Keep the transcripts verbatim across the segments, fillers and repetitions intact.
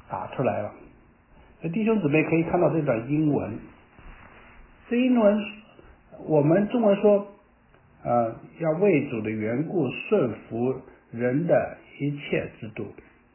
打出来了。弟兄姊妹可以看到这段英文，这英文我们中文说呃，要为主的缘故顺服人的一切制度。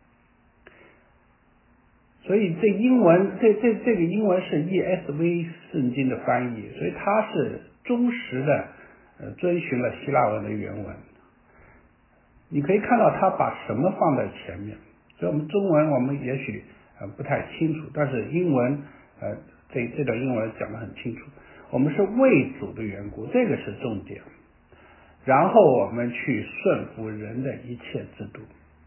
所以这英文这这这个英文是 E S V 圣经的翻译，所以它是忠实的呃遵循了希腊文的原文。你可以看到他把什么放在前面，所以我们中文我们也许呃不太清楚，但是英文呃这这段英文讲得很清楚，我们是为主的缘故，这个是重点，然后我们去顺服人的一切制度。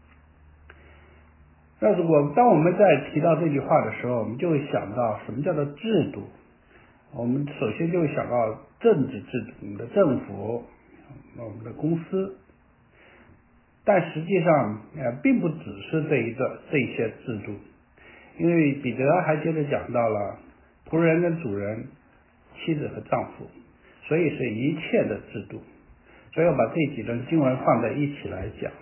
那如果当我们在提到这句话的时候，我们就会想到什么叫做制度，我们首先就会想到政治制度，我们的政府，我们的公司，但实际上呃并不只是这一个这一些制度，因为彼得还接着讲到了仆人跟主人、妻子和丈夫，所以是一切的制度，所以我把这几段经文放在一起来讲。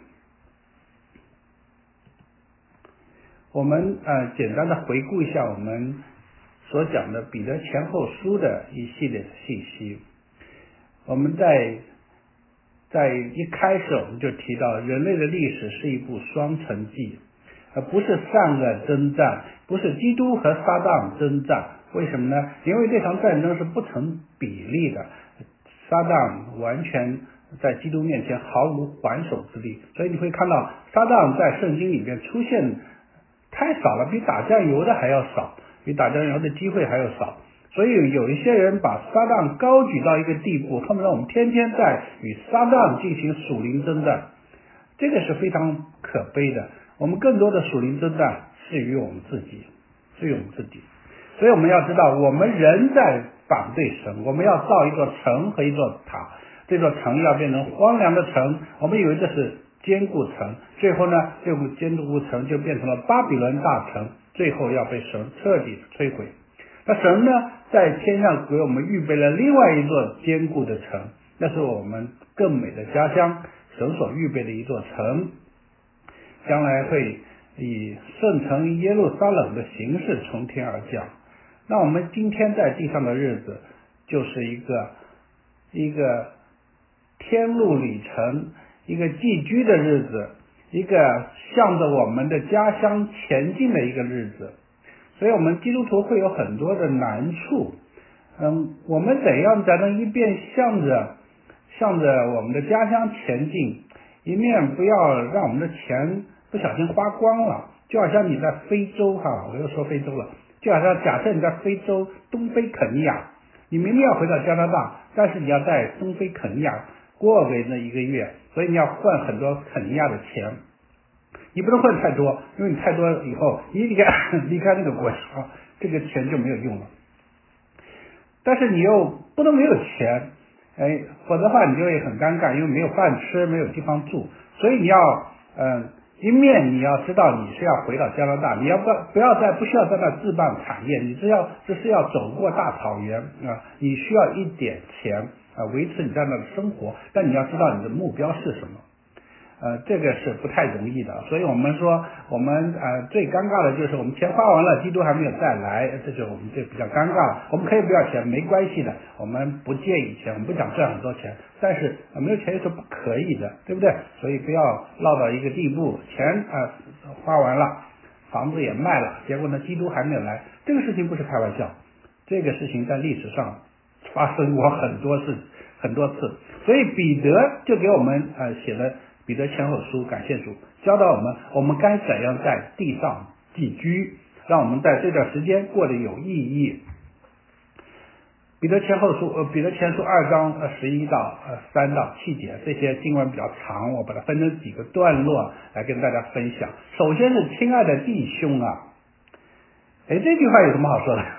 我们呃简单的回顾一下我们所讲的彼得前后书的一系列的信息。我们在在一开始我们就提到，人类的历史是一部双城记，而不是善恶征战，不是基督和撒旦征战。为什么呢？因为这场战争是不成比例的，撒旦完全在基督面前毫无还手之力，所以你会看到撒旦在圣经里面出现太少了，比打酱油的还要少，比打酱油的机会还要少。所以有一些人把撒旦高举到一个地步，他们让我们天天在与撒旦进行属灵征战，这个是非常可悲的。我们更多的属灵征战是与我们自己，是与我们自己。所以我们要知道，我们人在反对神，我们要造一座城和一座塔，这座城要变成荒凉的城，我们以为这是坚固城，最后呢，这部坚固城就变成了巴比伦大城，最后要被神彻底摧毁。那神呢，在天上给我们预备了另外一座坚固的城，那是我们更美的家乡，神所预备的一座城，将来会以圣城耶路撒冷的形式从天而降。那我们今天在地上的日子，就是一个一个天路旅程，一个寄居的日子，一个向着我们的家乡前进的一个日子。所以我们基督徒会有很多的难处，嗯，我们怎样才能一边向着向着我们的家乡前进，一面不要让我们的钱不小心花光了？就好像你在非洲哈，我又说非洲了，就好像假设你在非洲东非肯尼亚，你明明要回到加拿大，但是你要在东非肯尼亚过个那一个月，所以你要换很多肯尼亚的钱。你不能换太多，因为你太多以后你离开离开那个国家，这个钱就没有用了。但是你又不能没有钱，哎，否则的话你就会很尴尬，因为没有饭吃，没有地方住。所以你要嗯，一面你要知道你是要回到加拿大，你要不不要再不需要在那置办产业，你只要只是要走过大草原啊，你需要一点钱啊维持你在那的生活，但你要知道你的目标是什么。呃，这个是不太容易的，所以我们说，我们呃最尴尬的就是我们钱花完了，基督还没有再来，这就我们就比较尴尬了。我们可以不要钱，没关系的，我们不介意钱，我们不想赚很多钱，但是、呃、没有钱是不可以的，对不对？所以不要落到一个地步，钱啊、呃、花完了，房子也卖了，结果呢，基督还没有来，这个事情不是开玩笑，这个事情在历史上发生过很多次，很多次，所以彼得就给我们呃写了。彼得前后书，感谢主，教导我们我们该怎样在地上寄居，让我们在这段时间过得有意义。彼得前后书呃彼得前书二章呃十一到呃三到七节，这些经文比较长，我把它分成几个段落来跟大家分享。首先是亲爱的弟兄啊，哎，这句话有什么好说的？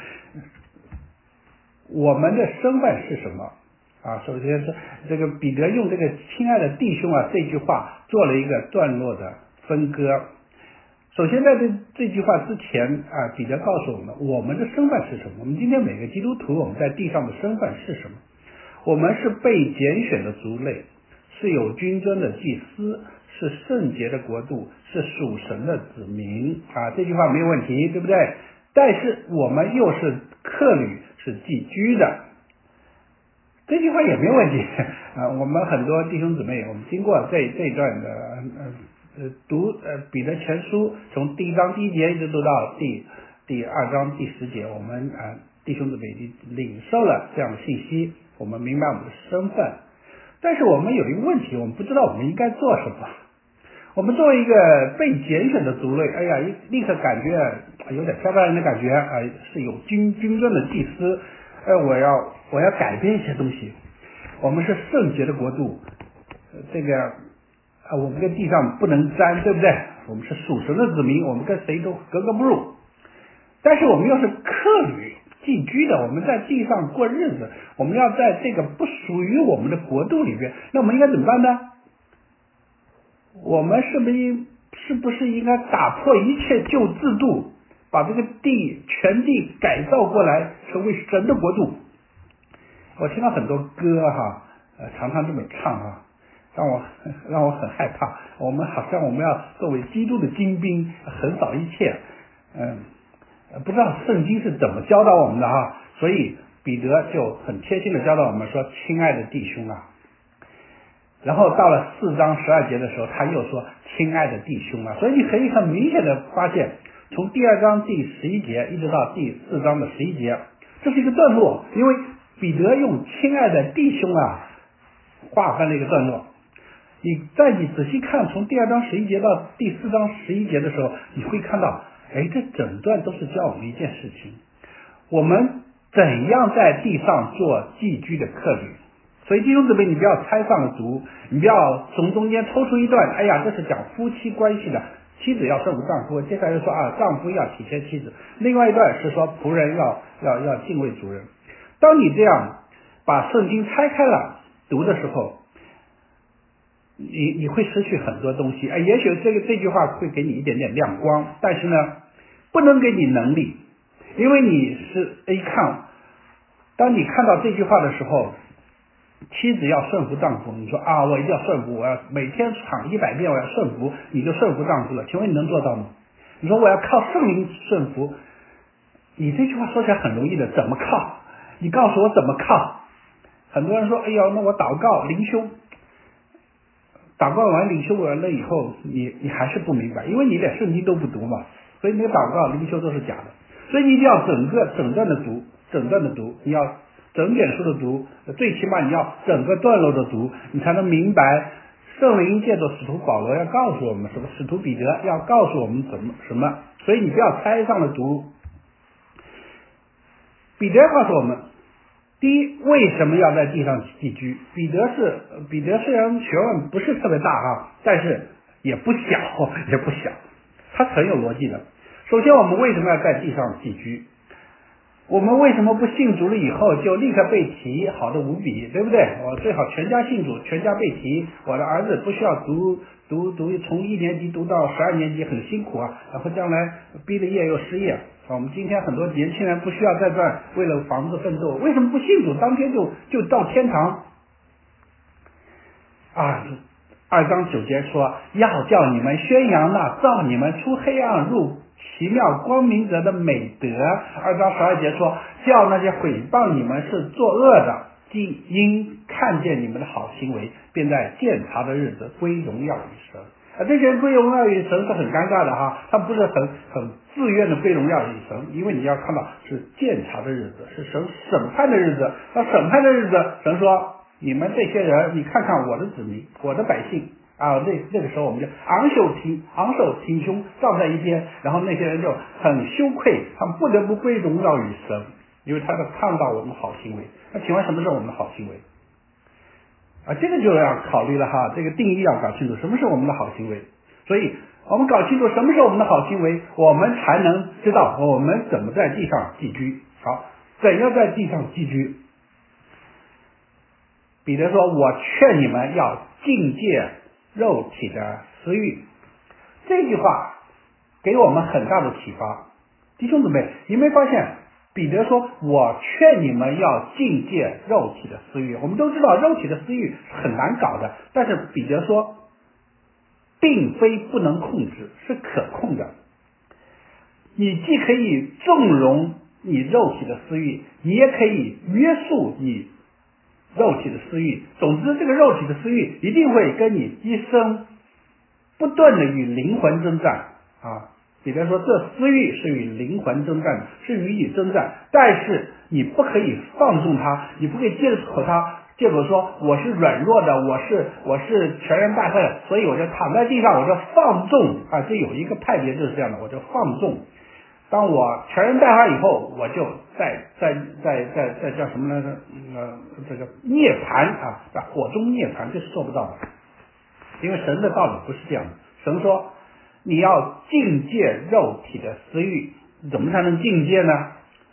我们的身份是什么？啊，首先是这个彼得用这个亲爱的弟兄啊这句话做了一个段落的分割。首先在这这句话之前啊，彼得告诉我们我们的身份是什么。我们今天每个基督徒我们在地上的身份是什么？我们是被拣选的族类，是有君尊的祭司， 是圣洁的国度，是属神的子民啊，这句话没有问题，对不对？但是我们又是客旅，是寄居的，这句话也没有问题啊。我们很多弟兄姊妹，我们经过这这一段的呃呃读呃彼得前书，从第一章第一节一直读到第第二章第十节，我们啊、呃、弟兄姊妹已经领受了这样的信息，我们明白我们的身份。但是我们有一个问题，我们不知道我们应该做什么。我们作为一个被拣选的族类，哎呀，立刻感觉有点飘飘然的感觉啊、呃，是有君君尊的祭司，呃，我要我要改变一些东西。我们是圣洁的国度，呃、这个啊、呃，我们跟地上不能沾，对不对？我们是属神的子民，我们跟谁都格格不入。但是我们又是客旅寄居的，我们在地上过日子，我们要在这个不属于我们的国度里边，那我们应该怎么办呢？我们是不是应是不是应该打破一切旧制度，把这个地全地改造过来，成为神的国度？我听到很多歌哈，呃，常常这么唱啊，让我让我很害怕。我们好像我们要作为基督的精兵，横扫一切。嗯，不知道圣经是怎么教导我们的哈，所以彼得就很贴心的教导我们说：“亲爱的弟兄啊。”然后到了四章十二节的时候，他又说：“亲爱的弟兄啊。”所以你可以很明显的发现，从第二章第十一节一直到第四章的十一节，这是一个段落，因为彼得用“亲爱的弟兄啊”划分了一个段落。你在你仔细看，从第二章十一节到第四章十一节的时候，你会看到，哎，这整段都是教我们一件事情：我们怎样在地上做寄居的客旅。所以弟兄姊妹，你不要拆上了读，你不要从中间抽出一段，哎呀，这是讲夫妻关系的，妻子要顺服丈夫，接下来说啊，丈夫要体贴妻子，另外一段是说仆人要要要敬畏主人。当你这样把圣经拆开了读的时候，你你会失去很多东西。哎，也许这个这句话会给你一点点亮光，但是呢，不能给你能力，因为你是一看，当你看到这句话的时候，妻子要顺服丈夫，你说啊，我一定要顺服，我要每天唱一百遍，我要顺服，你就顺服丈夫了。请问你能做到吗？你说我要靠圣灵顺服，你这句话说起来很容易的，怎么靠？你告诉我怎么靠？很多人说，哎呦，那我祷告灵修，祷告完灵修完了以后，你你还是不明白，因为你连圣经都不读嘛，所以你的祷告灵修都是假的。所以你一定要整个整段的读，整段的读，你要整卷书的读，最起码你要整个段落的读，你才能明白圣灵借着使徒保罗要告诉我们什么，使徒彼得要告诉我们怎么什么。所以你不要拆上了读。彼得告诉我们，第一，为什么要在地上寄居？彼得是彼得虽然学问不是特别大啊，但是也不小也不小，他很有逻辑的。首先，我们为什么要在地上寄居？我们为什么不信主了以后就立刻被提，好的无比，对不对？我最好全家信主，全家被提，我的儿子不需要读读读从一年级读到十二年级，很辛苦啊，然后将来毕了业又失业。我们今天很多年轻人不需要在这儿为了房子奋斗，为什么不信主当天就就到天堂啊？二章九节说，要叫你们宣扬那造你们出黑暗入奇妙光明者的美德。二章十二节说，叫那些毁谤你们是作恶的，既因看见你们的好行为，便在鉴察的日子归荣耀于神。啊，这些人归荣耀于神是很尴尬的哈，他不是很很自愿的归荣耀于神，因为你要看到是鉴察的日子，是神审判的日子。那审判的日子，神说，你们这些人，你看看我的子民，我的百姓啊，那那个时候我们就昂首挺昂首挺胸站在一边，然后那些人就很羞愧，他们不得不归荣耀于神，因为他们看到我们好行为。那请问什么是我们的好行为？啊，这个就要考虑了哈，这个定义要搞清楚，什么是我们的好行为？所以我们搞清楚什么是我们的好行为，我们才能知道我们怎么在地上寄居。好，怎样在地上寄居？彼得说，我劝你们要禁戒肉体的私欲。这句话给我们很大的启发。弟兄姊妹，你没发现彼得说，我劝你们要禁戒肉体的私欲。我们都知道肉体的私欲很难搞的，但是彼得说， 并非不能控制，是可控的。你既可以纵容你肉体的私欲，你也可以约束你肉体的私欲。总之，这个肉体的私欲一定会跟你一生不断的与灵魂征战啊。比如说，这私欲是与灵魂征战的，是与你征战，但是你不可以放纵它，你不可以借口它，借口说我是软弱的，我是我是全然败坏的，所以我就躺在地上，我就放纵啊。这有一个派别就是这样的，我就放纵。当我全然败坏以后，我就在在在在在叫什么来着？呃，这个涅槃啊，在火中涅槃，这是做不到的。因为神的道理不是这样的，神说你要禁戒肉体的私欲，怎么才能禁戒呢？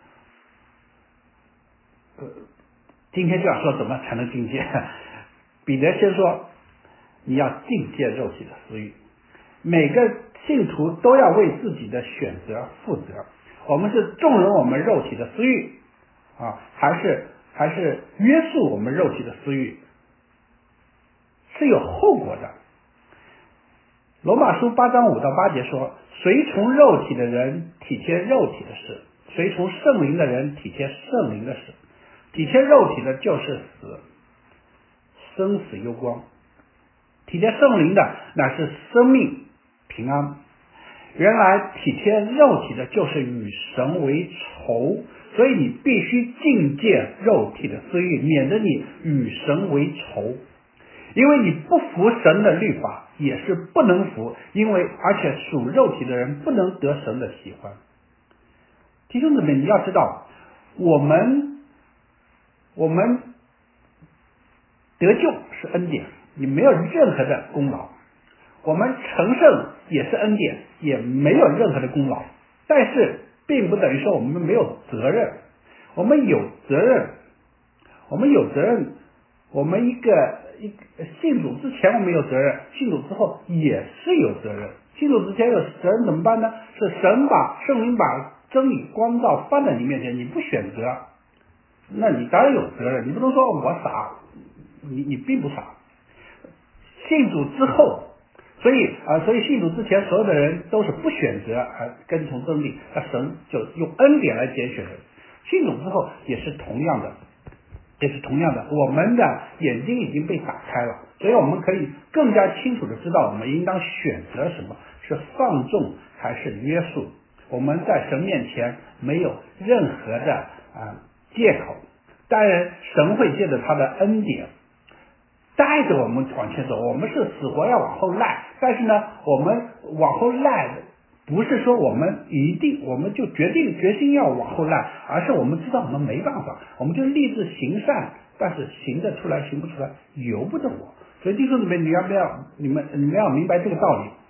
呃，今天就要说怎么才能禁戒。彼得先说你要禁戒肉体的私欲，每个信徒都要为自己的选择负责。我们是纵容我们肉体的私欲啊，还是还是约束我们肉体的私欲，是有后果的。罗马书八章五到八节说，随从肉体的人体贴肉体的事，随从圣灵的人体贴圣灵的事。体贴肉体的就是死，生死攸关；体贴圣灵的乃是生命平安。原来体贴肉体的就是与神为仇，所以你必须禁戒肉体的私欲，免得你与神为仇。因为你不服神的律法，也是不能服，因为而且属肉体的人不能得神的喜欢。弟兄姊妹，你要知道，我们我们得救是恩典，你没有任何的功劳；我们成圣也是恩典，也没有任何的功劳。但是并不等于说我们没有责任，我们有责任，我们有责任。我们一个一个信主之前我们有责任，信主之后也是有责任。信主之前有责任怎么办呢？是神把圣灵把真理光照放在你面前，你不选择，那你当然有责任。你不能说我傻，你你并不傻。信主之后，所以啊、呃，所以信主之前所有的人都是不选择啊、呃、跟从真理，那神就用恩典来拣选人。信主之后也是同样的。也是同样的，我们的眼睛已经被打开了，所以我们可以更加清楚的知道我们应当选择什么，是放纵还是约束。我们在神面前没有任何的啊借口，当然神会借着他的恩典带着我们往前走，我们是死活要往后赖，但是呢，我们往后赖不是说我们一定我们就决定决心要往后赖，而是我们知道我们没办法，我们就立志行善，但是行得出来行不出来由不得我。所以弟兄姊妹，你要不要你们你们要明白这个道理，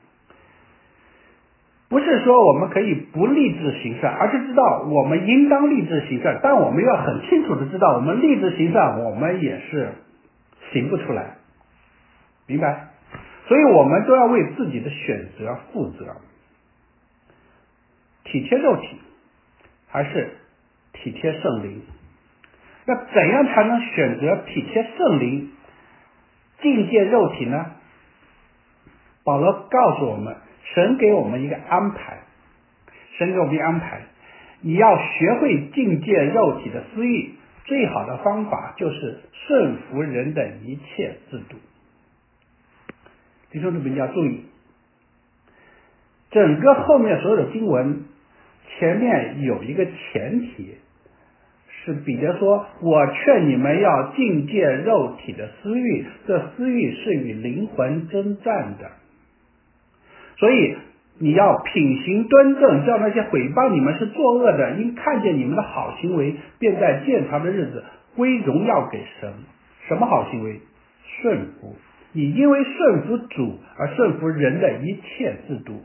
不是说我们可以不立志行善，而是知道我们应当立志行善，但我们要很清楚的知道我们立志行善我们也是行不出来，明白？所以我们都要为自己的选择负责。体贴肉体还是体贴圣灵？那怎样才能选择体贴圣灵，禁戒肉体呢？保罗告诉我们，神给我们一个安排，神给我们一个安排，你要学会禁戒肉体的私欲，最好的方法就是顺服人的一切制度。弟兄姊妹，你要注意，整个后面所有的经文前面有一个前提，是彼得说，我劝你们要禁戒肉体的私欲，这私欲是与灵魂征战的。所以你要品行端正，叫那些毁谤你们是作恶的，因看见你们的好行为，便在鉴察的日子归荣耀给神。什么好行为？顺服。你因为顺服主而顺服人的一切制度。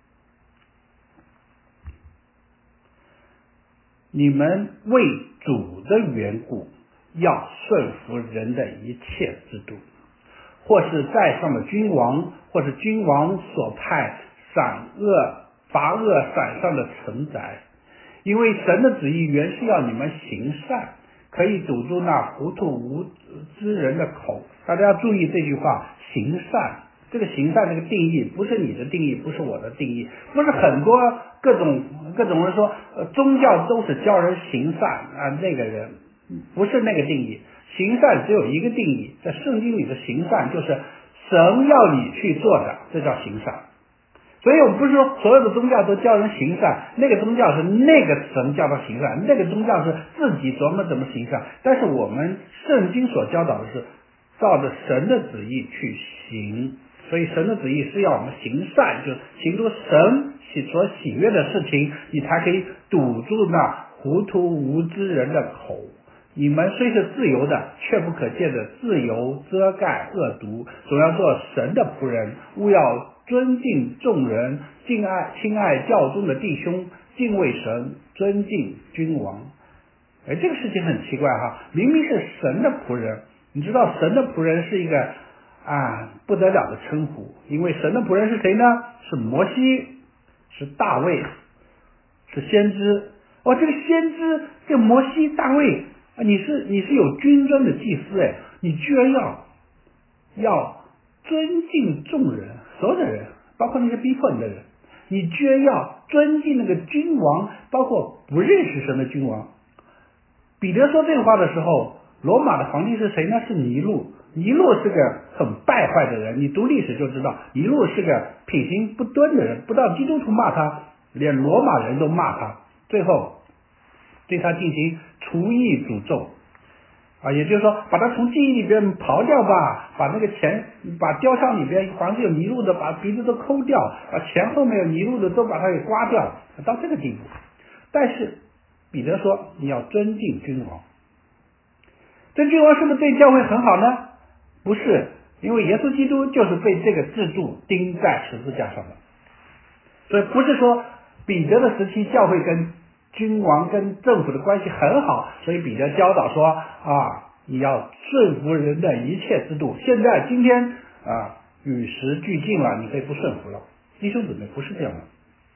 你们为主的缘故要顺服人的一切制度，或是在上的君王，或是君王所派赏恶罚恶伞上的臣宰，因为神的旨意原是要你们行善，可以堵住那糊涂无知人的口。大家要注意这句话，行善这个行善这个定义不是你的定义，不是我的定义，不是很多各种各种人说，呃，宗教都是教人行善啊，那个人不是那个定义。行善只有一个定义，在圣经里的行善就是神要你去做的，这叫行善。所以我们不是说所有的宗教都教人行善，那个宗教是那个神教他行善，那个宗教是自己琢磨怎么行善。但是我们圣经所教导的是照着神的旨意去行，所以神的旨意是要我们行善，就是行出神所喜悦的事情，你才可以堵住那糊涂无知人的口。你们虽是自由的，却不可借着自由遮盖恶毒，总要做神的仆人，务要尊敬众人，敬爱亲爱教中的弟兄，敬畏神，尊敬君王。哎，这个事情很奇怪哈，明明是神的仆人，你知道神的仆人是一个啊不得了的称呼，因为神的仆人是谁呢？是摩西，是大卫，是先知。哦，这个先知，这个摩西、大卫。你是你是有君尊的祭司哎，你居然要要尊敬众人，所有的人，包括那些逼迫你的人，你居然要尊敬那个君王，包括不认识神的君王。彼得说这个话的时候，罗马的皇帝是谁呢？是尼禄。尼禄是个很败坏的人，你读历史就知道，尼禄是个品行不端的人，不但基督徒骂他，连罗马人都骂他，最后对他进行除役诅咒啊，也就是说把他从记忆里边刨掉吧，把那个钱，把雕像里边凡是有尼禄的把鼻子都抠掉，把钱后面有尼禄的都把它给刮掉，到这个地步。但是彼得说你要尊敬君王，这君王是不是对教会很好呢？不是，因为耶稣基督就是被这个制度钉在十字架上的。所以不是说彼得的时期教会跟君王跟政府的关系很好，所以彼得教导说啊，你要顺服人的一切制度。现在今天啊，与时俱进了，你可以不顺服了。弟兄姊妹，不是这样的。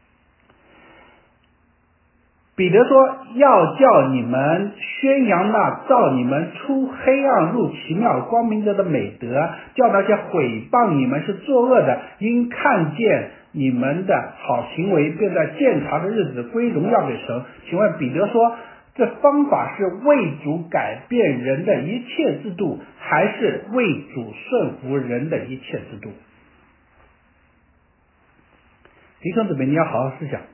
彼得说要叫你们宣扬那照你们出黑暗入奇妙光明者的美德，叫那些毁谤你们是作恶的，因看见你们的好行为，便在鉴察的日子归荣耀给神。请问彼得说这方法是为主改变人的一切制度，还是为主顺服人的一切制度？弟兄姊妹，你要好好思想，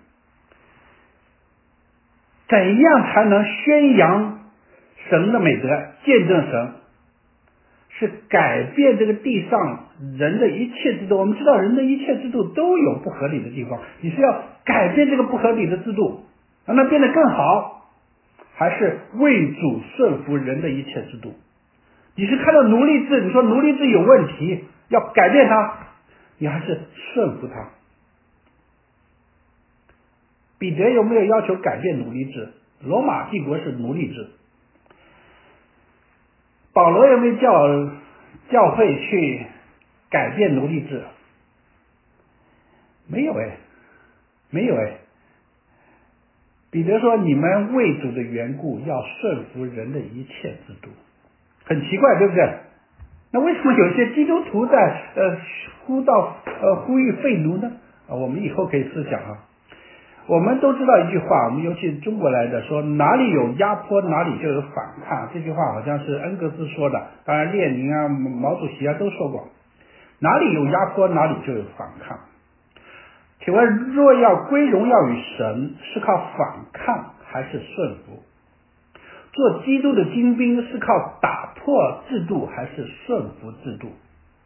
怎样才能宣扬神的美德，见证神？是改变这个地上人的一切制度。我们知道人的一切制度都有不合理的地方，你是要改变这个不合理的制度，让它变得更好，还是为主顺服人的一切制度？你是看到奴隶制，你说奴隶制有问题，要改变它，你还是顺服它？彼得有没有要求改变奴隶制？罗马帝国是奴隶制。保罗有没有叫教会去改变奴隶制？没有哎，没有哎。彼得说你们为主的缘故要顺服人的一切制度。很奇怪，对不对？那为什么有些基督徒在呃呼到呃呼吁废奴呢？啊，我们以后可以思想啊。我们都知道一句话，我们尤其中国来的说，哪里有压迫哪里就有反抗。这句话好像是恩格斯说的，当然列宁啊、毛主席啊都说过，哪里有压迫哪里就有反抗。请问若要归荣耀于神，是靠反抗还是顺服？做基督的精兵是靠打破制度还是顺服制度？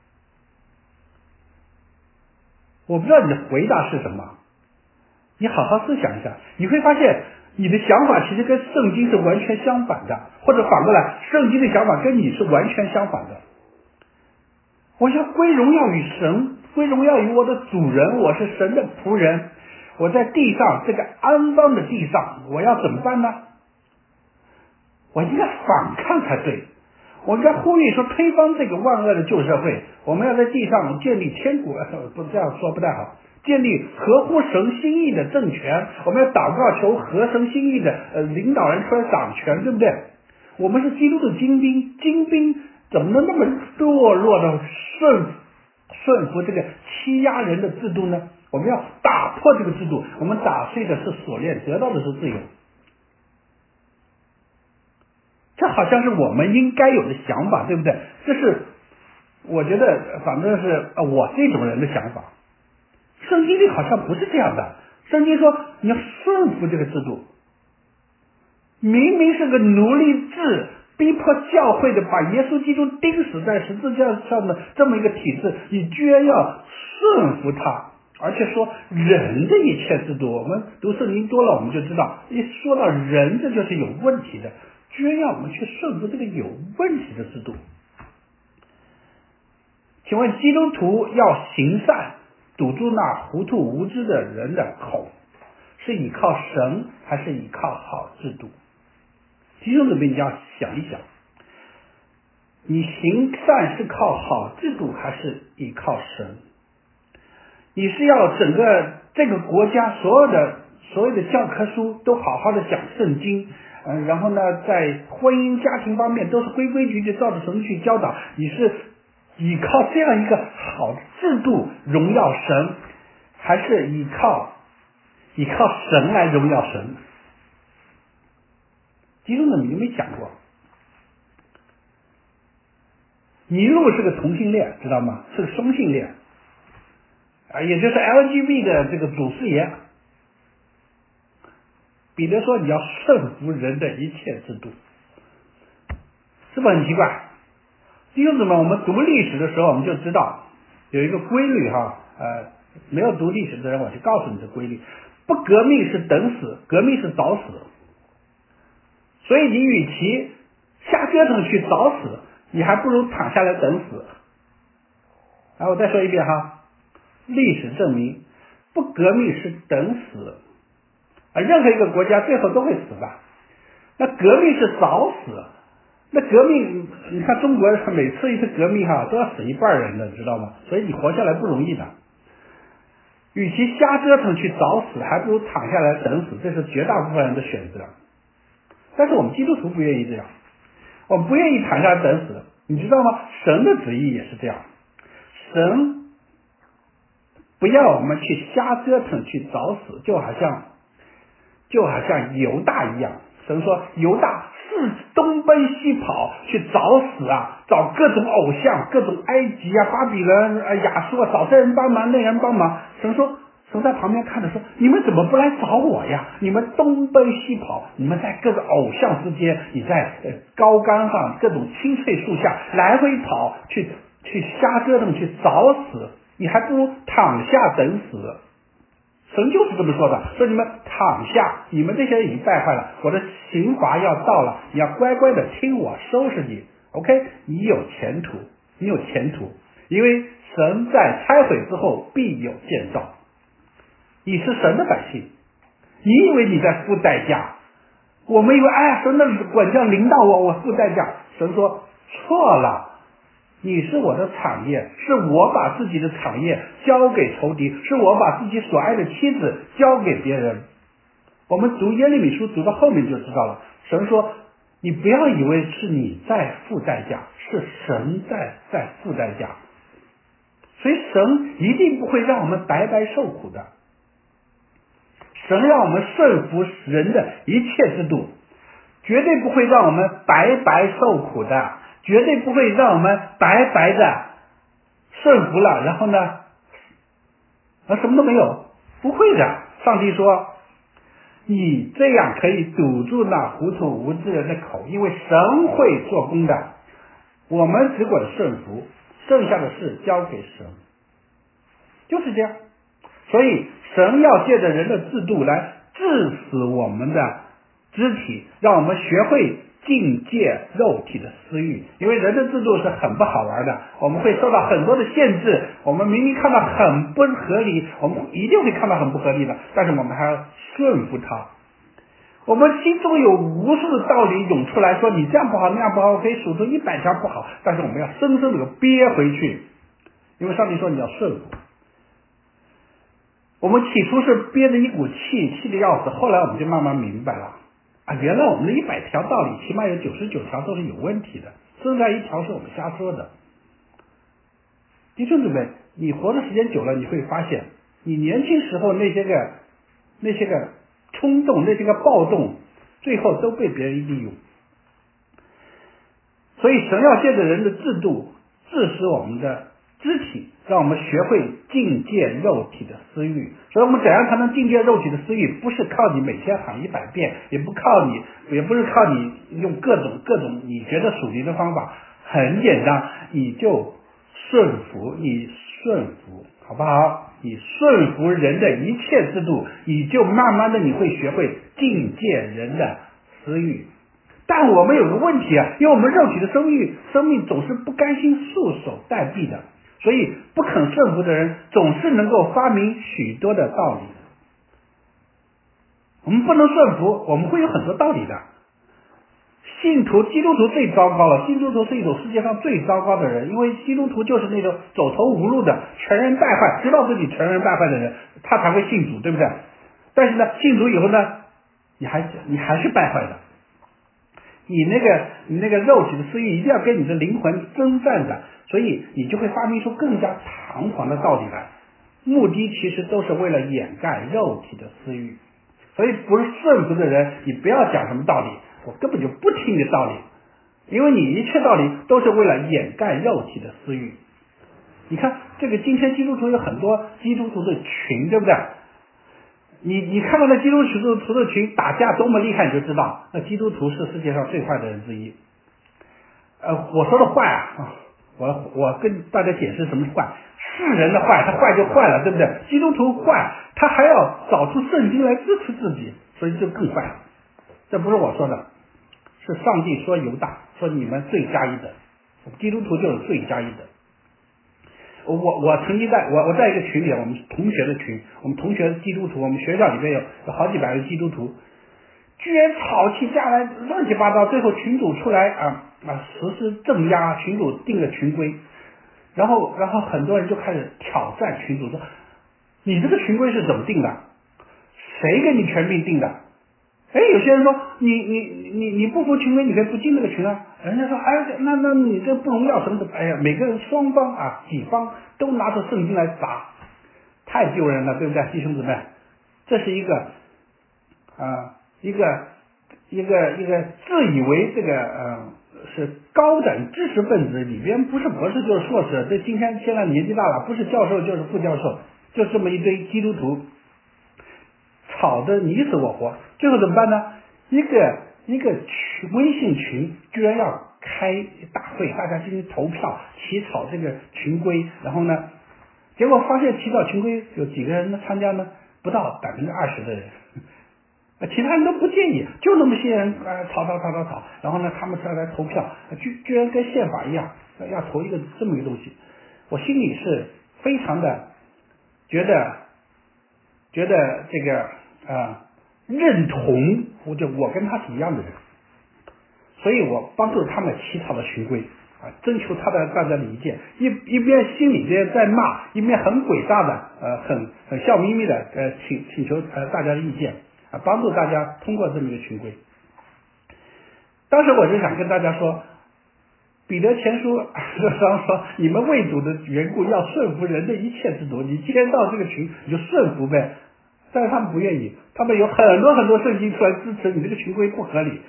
我不知道你的回答是什么，你好好思想一下，你会发现你的想法其实跟圣经是完全相反的，或者反过来，圣经的想法跟你是完全相反的。我要归荣耀于神，归荣耀于我的主人，我是神的仆人，我在地上这个安邦的地上，我要怎么办呢？我应该反抗才对，我应该呼吁说推翻这个万恶的旧社会，我们要在地上建立天国，不这样说不太好，建立合乎神心意的政权，我们要祷告求合神心意的呃领导人出来掌权，对不对？我们是基督的精兵，精兵怎么能那么堕落的顺顺服这个欺压人的制度呢？我们要打破这个制度，我们打碎的是锁链，得到的是自由。这好像是我们应该有的想法，对不对？这是我觉得反正是我这种人的想法。圣经里好像不是这样的，圣经说你要顺服这个制度，明明是个奴隶制，逼迫教会的把耶稣基督钉死在十字架上的这么一个体制，你居然要顺服他，而且说人的一切制度，我们读圣经多了，我们就知道，一说到人，这就是有问题的，居然让我们去顺服这个有问题的制度。请问基督徒要行善，堵住那糊涂无知的人的口，是依靠神还是依靠好制度？弟兄姊妹，你要想一想，你行善是靠好制度还是依靠神？你是要整个这个国家所有的所有的教科书都好好的讲圣经，嗯，然后呢，在婚姻家庭方面都是规规矩矩照着神去教导，你是依靠这样一个好制度荣耀神，还是依靠依靠神来荣耀神？弟兄们，你有没有想过？尼禄是个同性恋，知道吗？是个双性恋啊，也就是 L G B 的这个祖师爷。彼得说你要顺服人的一切制度，是不是很奇怪？弟兄姊妹，我们读历史的时候我们就知道有一个规律哈，呃，没有读历史的人我就告诉你这规律：不革命是等死，革命是早死。所以你与其瞎折腾去早死，你还不如躺下来等死。然后我再说一遍哈，历史证明不革命是等死啊，任何一个国家最后都会死的。那革命是早死，那革命你看中国每次一次革命哈都要死一半人的，知道吗？所以你活下来不容易的。与其瞎折腾去早死，还不如躺下来等死，这是绝大部分人的选择。但是我们基督徒不愿意这样，我们不愿意躺下来等死，你知道吗？神的旨意也是这样，神不要我们去瞎折腾去早死，就好像就好像犹大一样，神说犹大是东奔西跑去找死啊，找各种偶像，各种埃及啊、巴比伦啊、亚述啊，找这人帮忙那人帮忙。神说神在旁边看着说，你们怎么不来找我呀？你们东奔西跑，你们在各个偶像之间，你在高杆上各种青翠树下来回跑，去去瞎折腾去找死，你还不如躺下等死。神就是这么说的，说你们躺下，你们这些人已经败坏了，我的刑罚要到了，你要乖乖的听我收拾你。 OK， 你有前途，你有前途，因为神在拆毁之后必有建造。你是神的百姓，你以为你在付代价？我们以为哎呀，神的管教领导我，我付代价。神说错了，你是我的产业，是我把自己的产业交给仇敌，是我把自己所爱的妻子交给别人。我们读耶利米书读到后面就知道了，神说你不要以为是你在付代价，是神在在付代价。所以神一定不会让我们白白受苦的，神让我们顺服人的一切制度，绝对不会让我们白白受苦的，绝对不会让我们白白的顺服了，然后呢啊什么都没有，不会的。上帝说你这样可以堵住那糊涂无知人的口，因为神会做工的，我们只管顺服，剩下的事交给神，就是这样。所以神要借着人的制度来治死我们的肢体，让我们学会境界肉体的私欲。因为人的制度是很不好玩的，我们会受到很多的限制，我们明明看到很不合理，我们一定会看到很不合理的，但是我们还要顺服它。我们心中有无数的道理涌出来说你这样不好那样不好，我可以数出一百条不好，但是我们要深深的憋回去，因为上帝说你要顺服。我们起初是憋着一股气，气的要死，后来我们就慢慢明白了啊，原来我们的一百条道理起码有九十九条都是有问题的，剩下一条是我们瞎说的。 弟兄姊妹，你活的时间久了，你会发现，你年轻时候那些个那些个冲动、那些个暴动，最后都被别人利用。所以神要借着人的制度致使我们的肢体，让我们学会禁戒肉体的私欲。所以我们怎样才能禁戒肉体的私欲？不是靠你每天喊一百遍，也不靠你，也不是靠你用各种各种你觉得属灵的方法。很简单，你就顺服，你顺服，好不好？你顺服人的一切制度，你就慢慢的你会学会禁戒人的私欲。但我们有个问题啊，因为我们肉体的生命生命总是不甘心束手待毙的，所以不肯顺服的人总是能够发明许多的道理。我们不能顺服，我们会有很多道理的。信徒基督徒最糟糕了，基督徒是一种世界上最糟糕的人，因为基督徒就是那种走投无路的、全人败坏，知道自己全人败坏的人，他才会信主，对不对？但是呢，信主以后呢，你还你还是败坏的。你那个你那个肉体的私欲一定要跟你的灵魂征战的，所以你就会发明出更加堂皇的道理来，目的其实都是为了掩盖肉体的私欲。所以不是顺服的人，你不要讲什么道理，我根本就不听你的道理，因为你一切道理都是为了掩盖肉体的私欲。你看这个今天基督徒有很多基督徒的群，对不对？你你看到那基督徒的群打架多么厉害，你就知道那基督徒是世界上最坏的人之一。呃，我说的坏啊，我我跟大家解释什么是坏。世人的坏，他坏就坏了，对不对？基督徒坏，他还要找出圣经来支持自己，所以就更坏了。这不是我说的，是上帝说犹大，说你们罪加一等，基督徒就是罪加一等。我我曾经在我我在一个群里，我们同学的群，我们同学基督徒，我们学校里面有有好几百个基督徒，居然吵起架来，乱七八糟，最后群主出来啊啊实施镇压，群主定了群规，然后然后很多人就开始挑战群主，说你这个群规是怎么定的？谁给你权柄定的？哎，有些人说你你你你不服群规，你可以不进那个群啊。人家说哎，那那你这不荣耀什么的，哎呀，每个人双方啊几方都拿出圣经来砸，太丢人了，对不对，弟兄姊妹？这是一个啊一个一个一个自以为这个呃是高等知识分子，里边不是博士就是硕士，这今天现在年纪大了，不是教授就是副教授，就这么一堆基督徒吵得你死我活，最后怎么办呢？一个一个群微信群居然要开大会，大家进行投票起草这个群规，然后呢，结果发现起草群规有几个人参加呢？不到百分之二十的人，其他人都不建议，就那么些人呃吵吵吵吵吵，然后呢，他们出来投票，居居然跟宪法一样要投一个这么一个东西，我心里是非常的觉得觉得这个啊、呃、认同，我就我跟他是一样的人，所以我帮助他们起草的群规啊，征求他的大家的意见，一一边心里边在骂，一边很诡诈的呃很很笑眯眯的呃请请求呃大家的意见啊，帮助大家通过这么一个群规。当时我就想跟大家说，彼得前书上说你们为主的缘故要顺服人的一切制度，你既然到这个群你就顺服呗，但是他们不愿意，他们有很多很多圣经出来支持你这个群规不合理。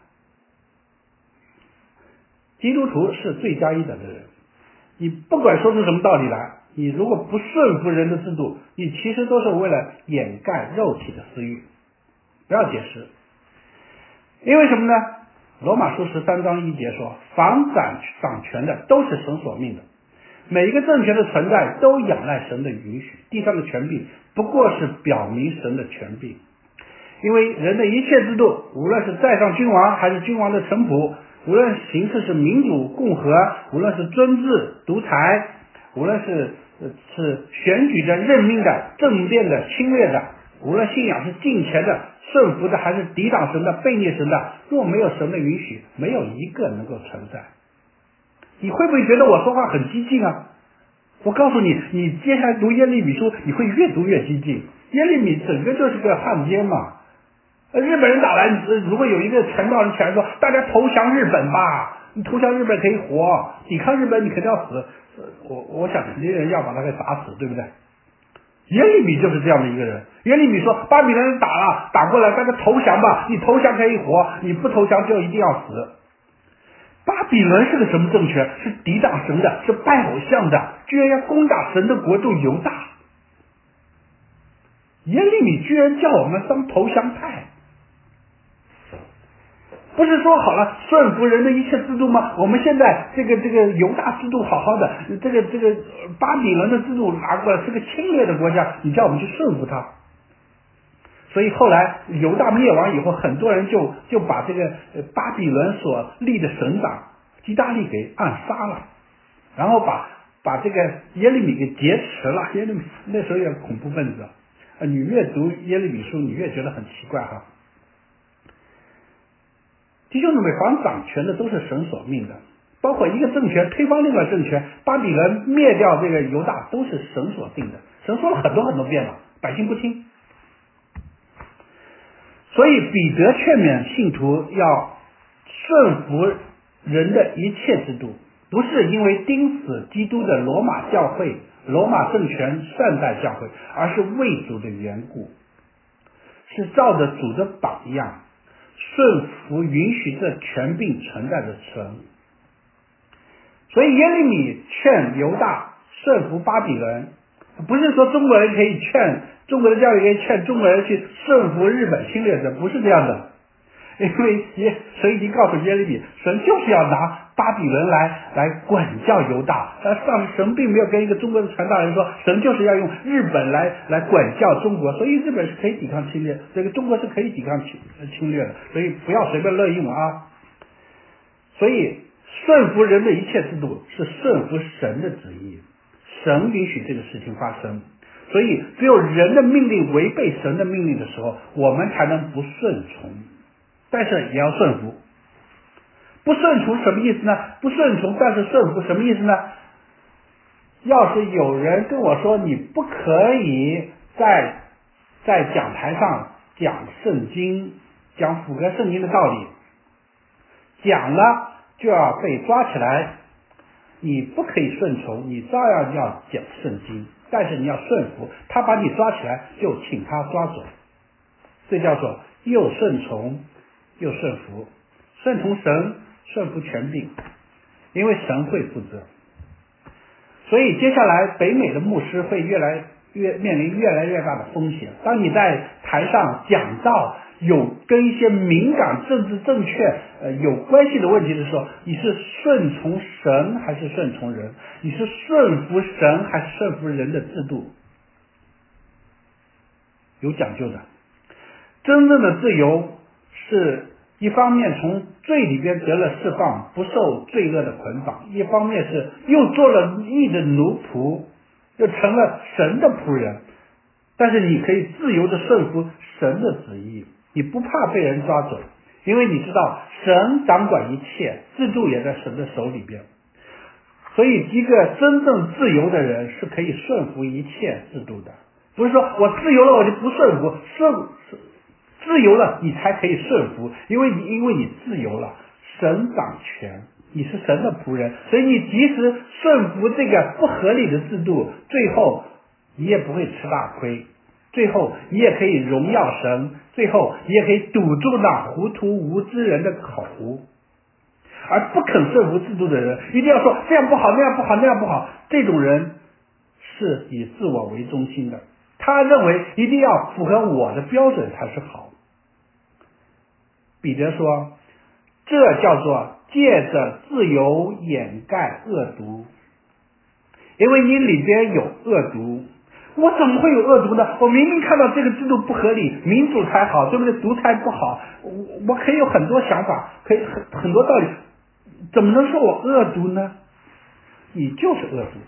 基督徒是罪加一等的人，你不管说出什么道理来，你如果不顺服人的制度，你其实都是为了掩盖肉体的私欲，不要解释。因为什么呢？罗马书十三章一节说，凡掌掌权的都是神所命的，每一个政权的存在都仰赖神的允许，地上的权柄不过是表明神的权柄。因为人的一切制度，无论是在上君王还是君王的臣仆，无论形式是民主共和，无论是专制独裁，无论是是选举的任命的政变的侵略的，无论信仰是敬虔的顺服的还是抵挡神的背逆神的，若没有神的允许，没有一个能够存在。你会不会觉得我说话很激进啊？我告诉你，你接下来读耶利米书，你会越读越激进。耶利米整个就是个汉奸嘛。日本人打来，如果有一个传道人起来说大家投降日本吧， 你投降日本可以活，抵抗日本你肯定要死。我我想肯定人要把他给打死，对不对？耶利米就是这样的一个人。耶利米说，巴比伦人打了，打过来，大家投降吧，你投降可以活，你不投降就一定要死。巴比伦是个什么政权？是抵挡神的，是拜偶像的，居然要攻打神的国度犹大。耶利米居然叫我们当投降派，不是说好了顺服人的一切制度吗？我们现在这个这个犹大制度好好的，这个这个巴比伦的制度拿过来是个侵略的国家，你叫我们去顺服他。所以后来犹大灭亡以后，很多人就就把这个巴比伦所立的省长基大利给暗杀了，然后把把这个耶利米给劫持了。耶利米那时候也是恐怖分子，呃，你越读耶利米书，你越觉得很奇怪哈。弟兄姊妹，凡掌权的都是神所命的，包括一个政权推翻另外政权，巴比伦灭掉这个犹大都是神所定的。神说了很多很多遍了，百姓不听。所以彼得劝勉信徒要顺服人的一切制度，不是因为钉死基督的罗马教会、罗马政权善待教会，而是为主的缘故，是照着主的榜样顺服允许这权柄存在的神。所以耶利米劝犹大顺服巴比伦，不是说中国人可以劝中国的教育可以劝中国人去顺服日本侵略者，不是这样的。因为耶神已经告诉耶利米，神就是要拿巴比伦来来管教犹大，但上神并没有跟一个中国的传道人说，神就是要用日本来来管教中国，所以日本是可以抵抗侵略，这个中国是可以抵抗侵侵略的，所以不要随便乱用啊。所以顺服人的一切制度是顺服神的旨意，神允许这个事情发生，所以只有人的命令违背神的命令的时候，我们才能不顺从，但是也要顺服。不顺从什么意思呢？不顺从但是顺服什么意思呢？要是有人跟我说你不可以在在讲台上讲圣经，讲符合圣经的道理，讲了就要被抓起来，你不可以顺从，你照样要讲圣经，但是你要顺服，他把你抓起来就请他抓走，这叫做又顺从又顺服，顺从神，顺服权柄，因为神会负责。所以接下来北美的牧师会越来越面临越来越大的风险。当你在台上讲到有跟一些敏感政治正确呃有关系的问题的时候，你是顺从神还是顺从人？你是顺服神还是顺服人的制度？有讲究的。真正的自由是一方面从罪里边得了释放，不受罪恶的捆绑，一方面是又做了义的奴仆，又成了神的仆人。但是你可以自由的顺服神的旨意，你不怕被人抓走，因为你知道神掌管一切，制度也在神的手里边。所以一个真正自由的人是可以顺服一切制度的，不是说我自由了我就不顺服，顺自由了你才可以顺服，因为你因为你自由了，神掌权，你是神的仆人，所以你即使顺服这个不合理的制度，最后你也不会吃大亏，最后你也可以荣耀神，最后你也可以堵住那糊涂无知人的口。而不肯顺服制度的人一定要说这样不好那样不好那样不好，这种人是以自我为中心的，他认为一定要符合我的标准才是好。彼得说，这叫做借着自由掩盖恶毒，因为你里边有恶毒。我怎么会有恶毒呢？我明明看到这个制度不合理，民主才好，对不对？独裁不好，我我可以有很多想法，可以很很多道理，怎么能说我恶毒呢？你就是恶毒。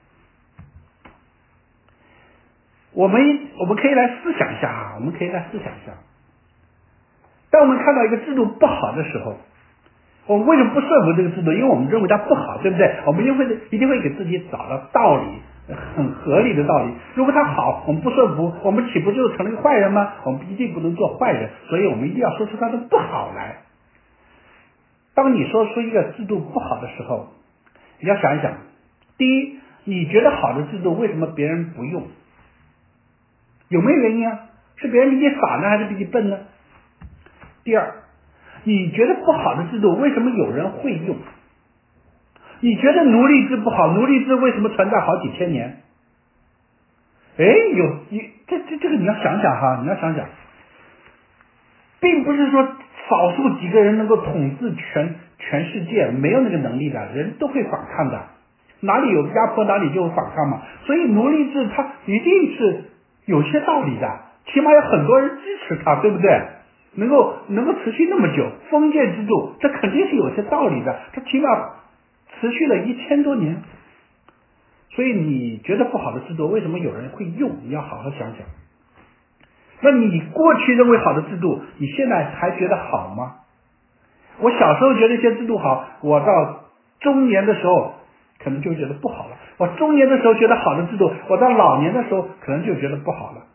我们我们可以来思想一下啊，我们可以来思想一下。当我们看到一个制度不好的时候，我们为什么不顺服这个制度？因为我们认为它不好，对不对？我们一定会一定会给自己找到道理，很合理的道理。如果它好，我们不顺服，我们岂不就成了一个坏人吗？我们一定不能做坏人，所以我们一定要说出它的不好来。 当你说出一个制度不好的时候，你要想一想，第一，你觉得好的制度为什么别人不用？有没有原因啊？是别人比你傻呢，还是比你笨呢？第二，你觉得不好的制度为什么有人会用？你觉得奴隶制不好，奴隶制为什么存在好几千年？哎，有你这这这个你要想想哈，你要想想，并不是说少数几个人能够统治全全世界，没有那个能力的，人都会反抗的，哪里有压迫哪里就有反抗嘛。所以奴隶制它一定是有些道理的，起码有很多人支持它，对不对？能够能够持续那么久，封建制度这肯定是有些道理的，它起码持续了一千多年。所以你觉得不好的制度为什么有人会用？你要好好想想。那你过去认为好的制度，你现在还觉得好吗？我小时候觉得一些制度好，我到中年的时候可能就觉得不好了。我中年的时候觉得好的制度，我到老年的时候可能就觉得不好了。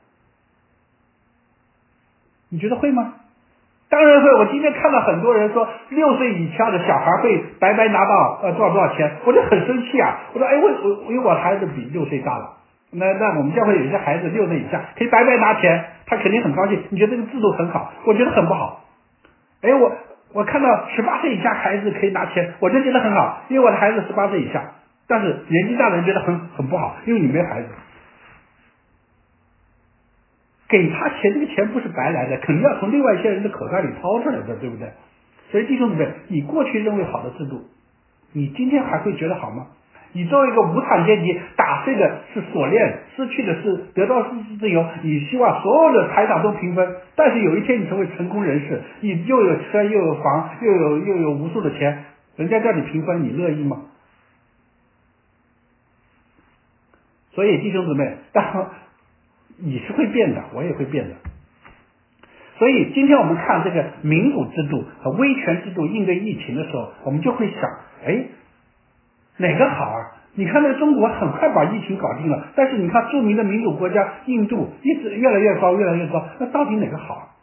你觉得会吗？当然会。我今天看到很多人说六岁以下的小孩会白白拿到呃多少多少钱，我就很生气啊！我说哎，我我因为我孩子比六岁大了，那那我们教会有些孩子六岁以下可以白白拿钱，他肯定很高兴。你觉得这个制度很好，我觉得很不好。哎，我我看到十八岁以下孩子可以拿钱，我就觉得很好，因为我的孩子十八岁以下。但是年纪大的人觉得很很不好，因为你没孩子。给他钱，这个钱不是白来的，肯定要从另外一些人的口袋里掏出来的，对不对？所以弟兄姊妹，你过去认为好的制度，你今天还会觉得好吗？你作为一个无产阶级，打碎的是锁链，失去的是得到是自由，你希望所有的财产都平分，但是有一天你成为成功人士，你又有车又有房又有又有无数的钱，人家叫你平分，你乐意吗？所以弟兄姊妹，当你是会变的，我也会变的。所以今天我们看这个民主制度和威权制度应对疫情的时候，我们就会想，哎，哪个好啊？你看那个中国很快把疫情搞定了，但是你看著名的民主国家印度一直越来越高，越来越高，那到底哪个好啊？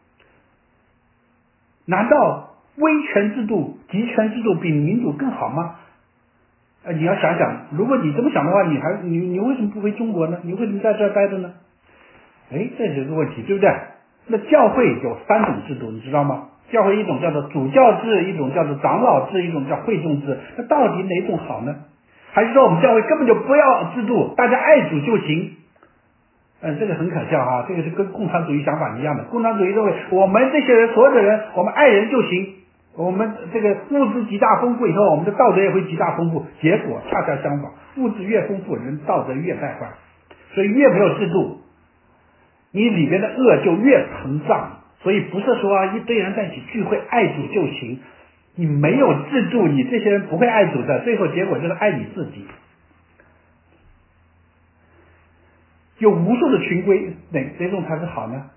难道威权制度、集权制度比民主更好吗？呃，你要想想，如果你这么想的话，你还你你为什么不回中国呢？你为什么在这儿待着呢？哎，这是个问题，对不对？那教会有三种制度，你知道吗？教会一种叫做主教制，一种叫做长老制，一种叫会众制。那到底哪种好呢？还是说我们教会根本就不要制度，大家爱主就行？嗯，这个很可笑啊，这个是跟共产主义想法一样的。共产主义认为我们这些人，所有的人，我们爱人就行。我们这个物质极大丰富以后，我们的道德也会极大丰富。结果恰恰相反，物质越丰富，人道德越败坏。所以越没有制度，你里面的恶就越膨胀。所以不是说一堆人在一起聚会爱主就行，你没有制度，你这些人不会爱主的，最后结果就是爱你自己。有无数的群规，哪哪种才是好呢？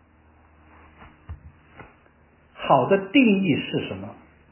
好的定义是什么？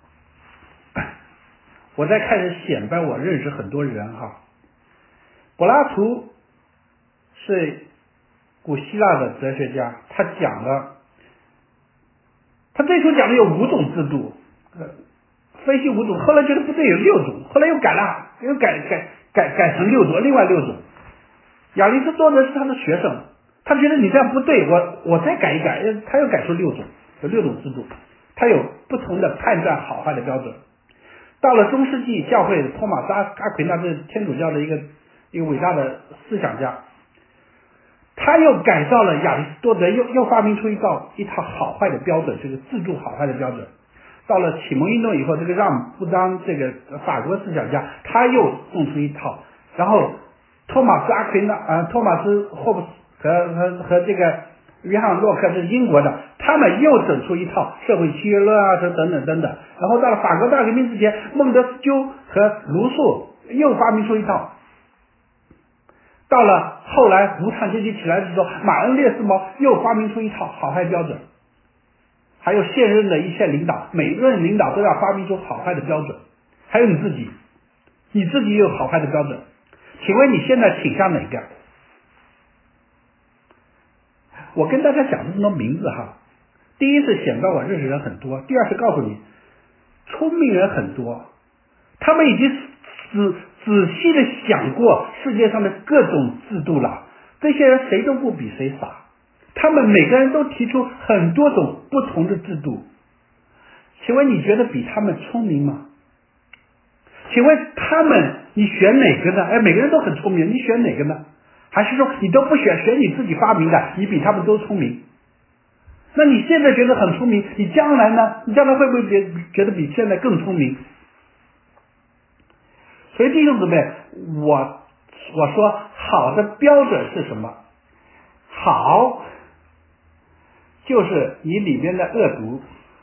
我在开始显摆我认识很多人哈。柏拉图是古希腊的哲学家，他讲了，他最初讲的有五种制度，呃，分析五种，后来觉得不对，有六种，后来又改了，又改改改改成六种，另外六种。亚里士多德是他的学生，他觉得你这样不对，我我再改一改，他又改出六种，有六种制度，他有不同的判断好坏的标准。到了中世纪，教会托马斯阿阿奎那是天主教的一个一个伟大的思想家，他又改造了亚里士多德，又又发明出一套一套好坏的标准，这个制度好坏的标准。到了启蒙运动以后，这个让·布当这个法国思想家，他又弄出一套，然后托马斯阿奎那啊、呃，托马斯霍布斯和和和这个约翰洛克是英国的，他们又整出一套社会契约论啊，等等等等。然后到了法国大革命之前，孟德斯鸠和卢梭又发明出一套。到了后来无产阶级起来的时候，马恩列斯毛又发明出一套好坏标准。还有现任的一些领导，每一任领导都要发明出好坏的标准。还有你自己，你自己也有好坏的标准。请问你现在倾向哪个？我跟大家讲这么多名字哈，第一是显摆我认识人很多，第二是告诉你， 聪明人很多，他们已经仔仔细的想过世界上的各种制度了，这些人谁都不比谁傻，他们每个人都提出很多种不同的制度。请问你觉得比他们聪明吗？请问他们你选哪个呢？哎，每个人都很聪明，你选哪个呢？还是说你都不选，选你自己发明的，你比他们都聪明？那你现在觉得很聪明，你将来呢？你将来会不会觉觉得比现在更聪明？所以弟兄姊妹，我我说好的标准是什么？好，就是你里面的恶毒。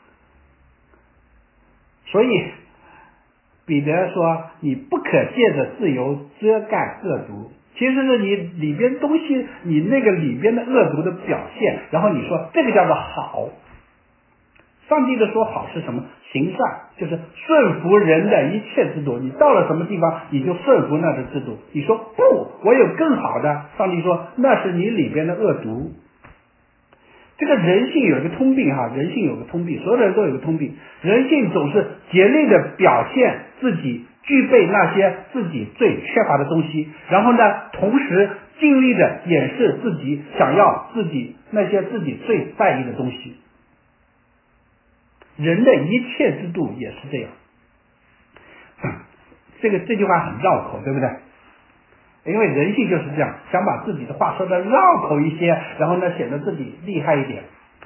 所以彼得说，你不可借着自由遮盖恶毒，其实是你里边东西，你那个里边的恶毒的表现，然后你说这个叫做好。上帝的说好是什么？行善，就是顺服人的一切制度。你到了什么地方，你就顺服那个制度。你说不，我有更好的，上帝说那是你里边的恶毒。这个人性有一个通病哈，人性有个通病，所有的人都有个通病，人性总是竭力的表现自己具备那些自己最缺乏的东西，然后呢，同时尽力的掩饰自己想要自己那些自己最在意的东西。人的一切制度也是这样。这个这句话很绕口，对不对？因为人性就是这样，想把自己的话说的绕口一些，然后呢显得自己厉害一点。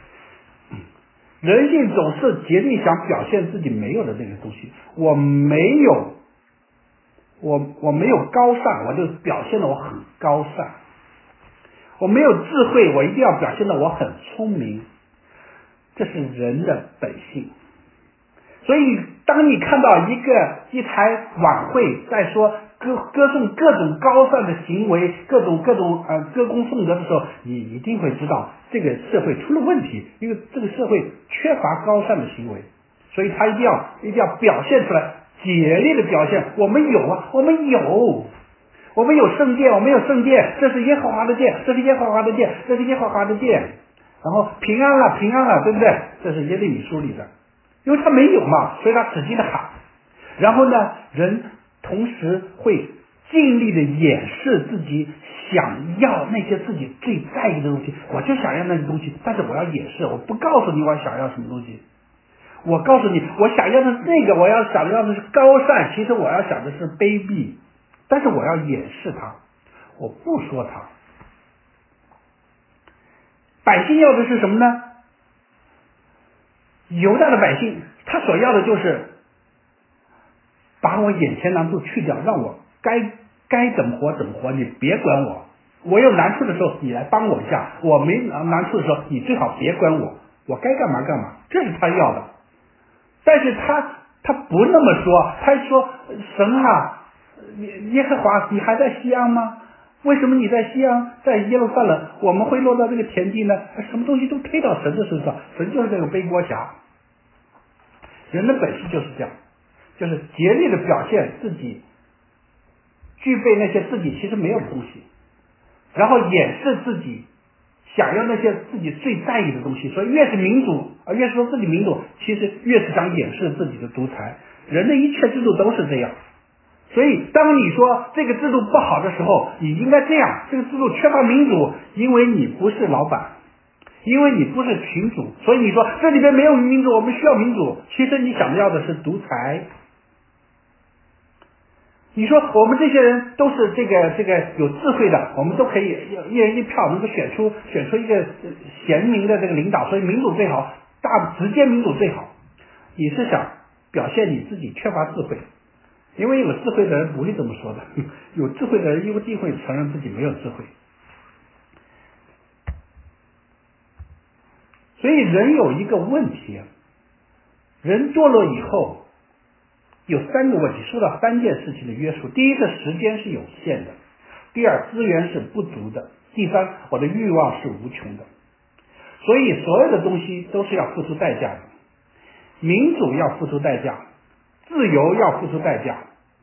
人性总是竭力想表现自己没有的那个东西。我没有，我我没有高尚，我就表现的我很高尚。我没有智慧，我一定要表现的我很聪明。这是人的本性。所以当你看到一个一台晚会在说歌歌颂各种高尚的行为，各种各种呃歌功颂德的时候，你一定会知道这个社会出了问题，因为这个社会缺乏高尚的行为，所以他一定要一定要表现出来，竭力的表现，我们有啊，我们有，我们有圣殿，我们有圣殿，这是耶和华的殿，这是耶和华的殿，这是耶和华的殿，然后平安了，平安了，对不对？这是耶利米书里的。因为他没有嘛，所以他使劲的喊。然后呢，人同时会尽力的掩饰自己想要那些自己最在意的东西。我就想要那些东西，但是我要掩饰，我不告诉你我想要什么东西。我告诉你，我想要的是那个，我要想要的是高尚，其实我要想的是卑鄙，但是我要掩饰它，我不说它。百姓要的是什么呢？犹大的百姓，他所要的就是把我眼前难处去掉，让我该该怎么活怎么活，你别管我。我有难处的时候，你来帮我一下；我没难处的时候，你最好别管我。我该干嘛干嘛，这是他要的。但是他他不那么说，他说神啊，耶和华，你还在西安吗？为什么你在西安，在耶路撒冷，我们会落到这个田地呢？什么东西都推到神的身上，神就是这个背锅侠。人的本性就是这样，就是竭力的表现自己具备那些自己其实没有的东西，然后掩饰自己想要那些自己最在意的东西。所以越是民主啊，越是说自己民主，其实越是想掩饰自己的独裁。人的一切制度都是这样。所以当你说这个制度不好的时候，你应该这样，这个制度缺乏民主，因为你不是老板，因为你不是群主，所以你说这里边没有民主，我们需要民主，其实你想要的是独裁。你说我们这些人都是这个这个有智慧的，我们都可以一人一票能够选出选出一个贤明的这个领导，所以民主最好，大直接民主最好。你是想表现你自己缺乏智慧，因为有智慧的人不会这么说的，有智慧的人一定会承认自己没有智慧。所以人有一个问题，人堕落以后有三个问题，受到三件事情的约束。第一个，时间是有限的；第二，资源是不足的；第三，我的欲望是无穷的。所以所有的东西都是要付出代价的，民主要付出代价，自由要付出代价，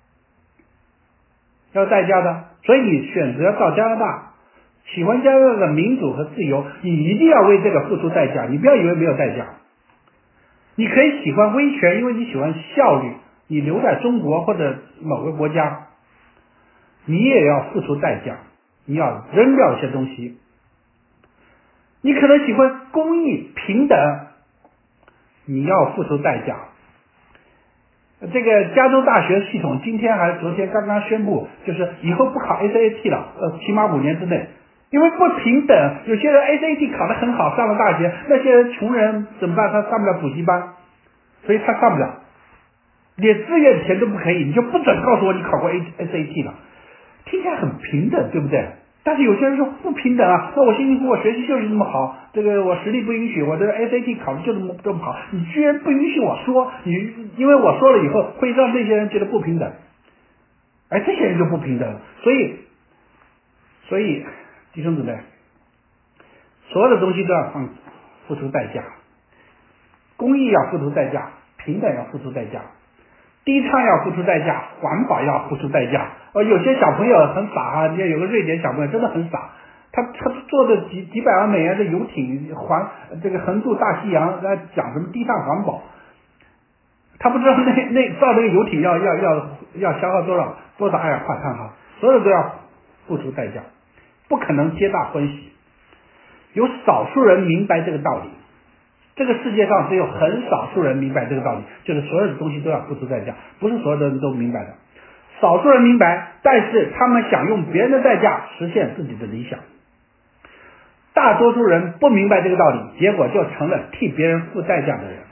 要代价的。所以你选择到加拿大，喜欢加拿大的民主和自由，你一定要为这个付出代价，你不要以为没有代价。 你可以喜欢威权，因为你喜欢效率，你留在中国或者某个国家，你也要付出代价，你要扔掉一些东西。你可能喜欢公益平等，你要付出代价。这个加州大学系统今天还是昨天刚刚宣布，就是以后不考 S A T 了，呃，起码五年之内，因为不平等。有些人 S A T 考得很好，上了大学，那些人穷人怎么办？他上不了补习班，所以他上不了，连志愿填都不可以，你就不准告诉我你考过 S A T 了。听起来很平等，对不对？但是有些人说不平等啊，那我辛辛苦苦我学习就是这么好，这个我实力不允许，我的 S A T 考的就这么这么好，你居然不允许我说，你因为我说了以后会让这些人觉得不平等，而这些人就不平等，所以所以弟兄姊妹，所有的东西都要放付出代价，公益要付出代价，平等要付出代价，低碳要付出代价，环保要付出代价。呃，有些小朋友很傻啊，你看有个瑞典小朋友真的很傻，他他坐着几几百万美元的游艇环这个横渡大西洋，来讲什么低碳环保，他不知道那那造这个游艇要要要要消耗多少多少二氧化碳哈，所有都要付出代价，不可能皆大欢喜。有少数人明白这个道理，这个世界上只有很少数人明白这个道理，就是所有的东西都要付出代价，不是所有的人都明白的。少数人明白，但是他们想用别人的代价实现自己的理想。大多数人不明白这个道理，结果就成了替别人付代价的人。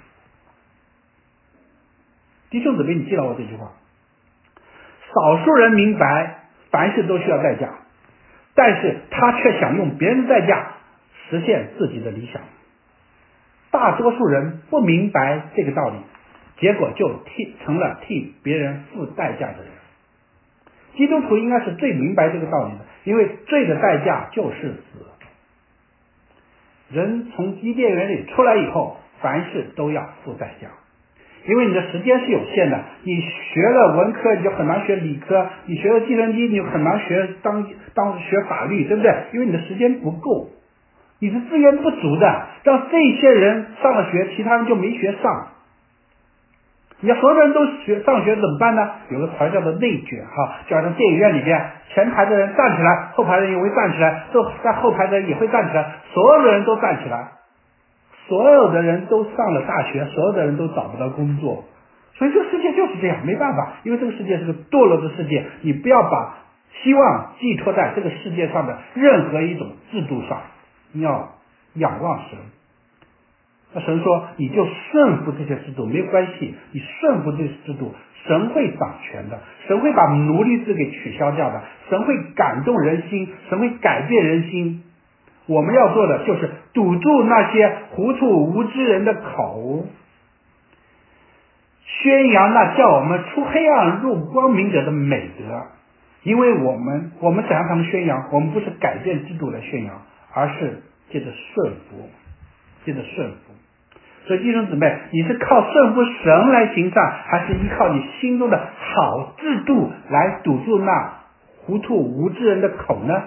弟兄姊妹，你记牢我这句话：少数人明白凡事都需要代价，但是他却想用别人的代价实现自己的理想。大多数人不明白这个道理，结果就替成了替别人付代价的人。基督徒应该是最明白这个道理的，因为罪的代价就是死。人从伊甸园里出来以后，凡事都要付代价，因为你的时间是有限的，你学了文科你就很难学理科，你学了计算机你就很难学当当学法律，对不对？因为你的时间不够，你是资源不足的，让这些人上了学，其他人就没学上。你要所有人都学上学怎么办呢？有个词叫做内卷哈，就好像电影院里边，前排的人站起来，后排的人也会站起来，在后排的人也会站起来，所有的人都站起来，所有的人都上了大学，所有的人都找不到工作。所以这个世界就是这样，没办法，因为这个世界是个堕落的世界，你不要把希望寄托在这个世界上的任何一种制度上，你要仰望神。那神说你就顺服这些制度没有关系，你顺服这些制度，神会掌权的，神会把奴隶制给取消掉的，神会感动人心，神会改变人心。我们要做的就是堵住那些糊涂无知人的口，宣扬那叫我们出黑暗入光明者的美德。因为我们我们想让他们宣扬，我们不是改变制度来宣扬，而是借着顺服，借着顺服。所以弟兄姊妹，你是靠顺服神来行善，还是依靠你心中的好制度来堵住那糊涂无知人的口呢？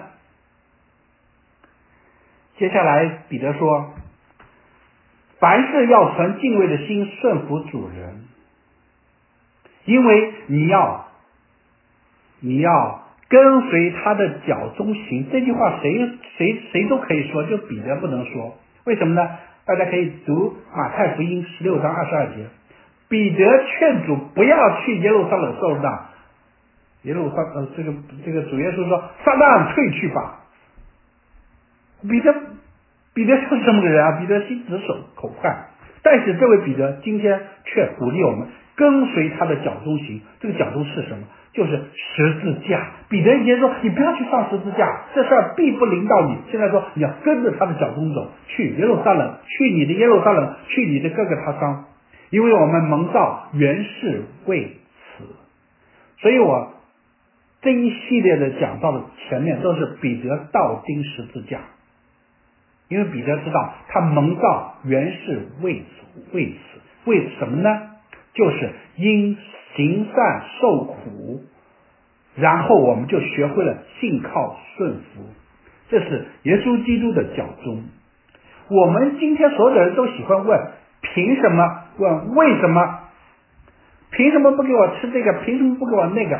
接下来彼得说，凡事要存敬畏的心顺服主人，因为你要你要跟随他的脚中行。这句话谁谁谁都可以说，就彼得不能说。为什么呢？大家可以读马太福音十六章二十二节，彼得劝主不要去耶路撒冷受难。耶路撒呃这个这个主耶稣说，撒旦退去吧。彼得彼得就是这么个人啊，彼得心直手口快，但是这位彼得今天却鼓励我们跟随他的脚中行。这个脚中是什么？就是十字架。彼得以前说你不要去上十字架，这事儿必不临到你。现在说你要跟着他的脚中走，去耶路撒冷，去你的耶路撒冷，去你的各个他乡，因为我们蒙召原是为此。所以我这一系列的讲到的前面都是彼得倒钉十字架，因为彼得知道他蒙召原是为此，为此为什么呢？就是因行善受苦，然后我们就学会了信靠顺服，这是耶稣基督的脚中。我们今天所有的人都喜欢问， 凭什么？问为什么？凭什么不给我吃这个？凭什么不给我那个？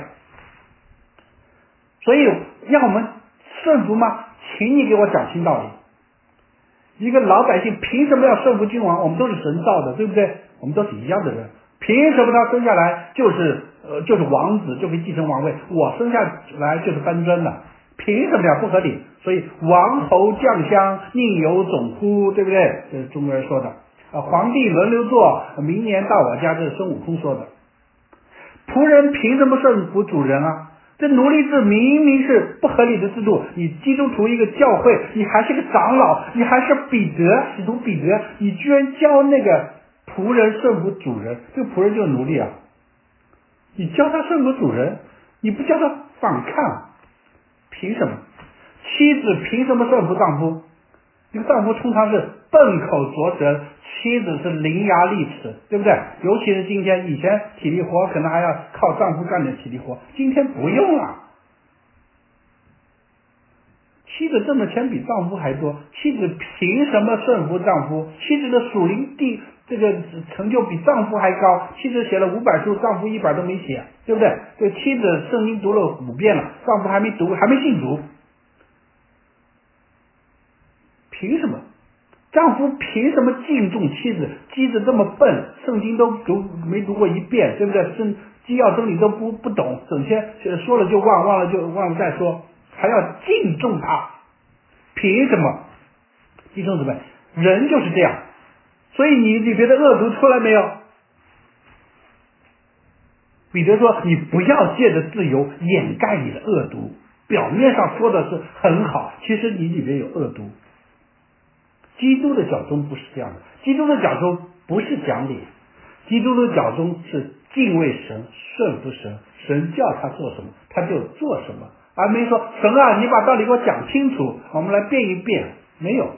所以让我们顺服吗？请你给我讲清道理。一个老百姓凭什么要顺服君王？我们都是神造的，对不对？我们都是一样的人，凭什么他生下来就是呃就是王子，就可以继承王位？我生下来就是搬砖的，凭什么呀？不合理。所以王侯将相宁有种乎？对不对？这是中国人说的。啊，皇帝轮流做，明年到我家，这是孙悟空说的。仆人凭什么顺服主人啊？这奴隶制明明是不合理的制度，你基督徒一个教会，你还是个长老，你还是彼得，使徒彼得，你居然教那个仆人顺服主人，这个仆人就是奴隶啊！你教他顺服主人，你不教他反抗，凭什么？妻子凭什么顺服丈夫？这个丈夫通常是笨口拙舌，妻子是伶牙俐齿，对不对？尤其是今天，以前体力活可能还要靠丈夫干点体力活，今天不用了。妻子挣的钱比丈夫还多，妻子凭什么顺服丈夫？妻子的属灵地这个成就比丈夫还高，妻子写了五百书，丈夫一百都没写，对不对？这妻子圣经读了五遍了，丈夫还没读，还没信主。凭什么？丈夫凭什么敬重妻子？妻子这么笨，圣经都读没读过一遍，对不对？圣基要真理都不不懂，整天说了就忘，忘了就忘了再说，还要敬重他，凭什么？弟兄姊妹，人就是这样。所以你里边的恶毒出来没有？彼得说，你不要借着自由掩盖你的恶毒，表面上说的是很好，其实你里边有恶毒。基督的脚中不是这样的，基督的脚中不是讲理，基督的脚中是敬畏神，顺服神，神叫他做什么他就做什么，而没说神啊你把道理给我讲清楚，我们来辩一辩，没有。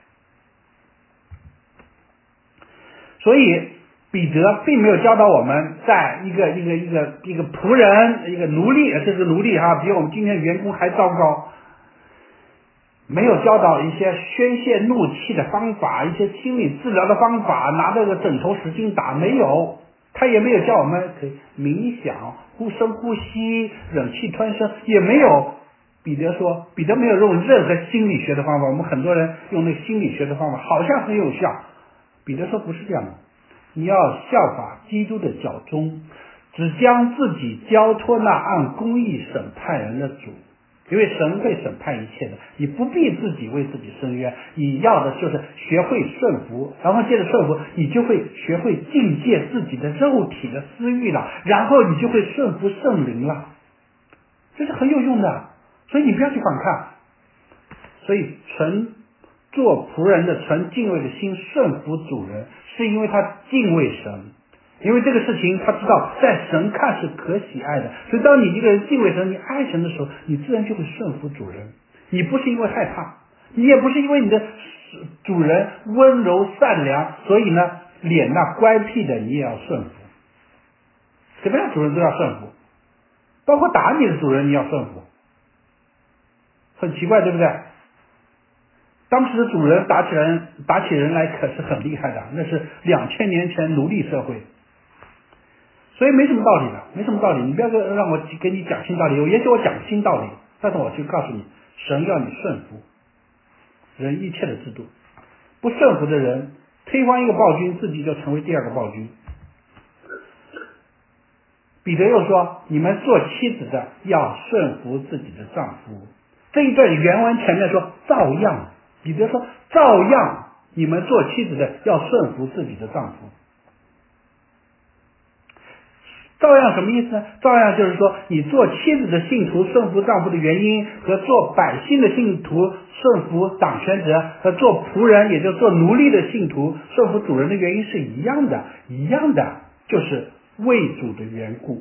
所以彼得并没有教导我们在一个一个一个一个仆人一个奴隶，这是奴隶哈，比我们今天员工还糟糕，没有教导一些宣泄怒气的方法，一些心理治疗的方法，拿这个枕头使劲打，没有。他也没有教我们可以冥想，呼深呼吸，忍气吞声，也没有。彼得说，彼得没有用任何心理学的方法，我们很多人用那个心理学的方法好像很有效，彼得说不是这样的，你要效法基督的脚中，只将自己交托那按公义审判人的主，因为神会审判一切的，你不必自己为自己伸冤，你要的就是学会顺服，然后接着顺服，你就会学会境界自己的肉体的私欲了，然后你就会顺服圣灵了，这是很有用的，所以你不要去反抗。所以纯做仆人的纯敬畏的心顺服主人，是因为他敬畏神，因为这个事情他知道在神看是可喜爱的，所以当你一个人敬畏神，你爱神的时候，你自然就会顺服主人。你不是因为害怕，你也不是因为你的主人温柔善良，所以呢脸那乖僻的你也要顺服，什么样主人都要顺服，包括打你的主人你要顺服，很奇怪对不对？当时的主人打起人打起人来可是很厉害的，那是两千年前奴隶社会，所以没什么道理的，没什么道理。你不要让我给你讲新道理，也许我讲新道理，但是我就告诉你，神要你顺服人一切的制度，不顺服的人推翻一个暴君，自己就成为第二个暴君。彼得又说，你们做妻子的要顺服自己的丈夫。这一段原文前面说照样，彼得说照样你们做妻子的要顺服自己的丈夫。照样什么意思呢？照样就是说你做妻子的信徒顺服丈夫的原因，和做百姓的信徒顺服掌权者，和做仆人也就是做奴隶的信徒顺服主人的原因是一样的，一样的，就是为主的缘故。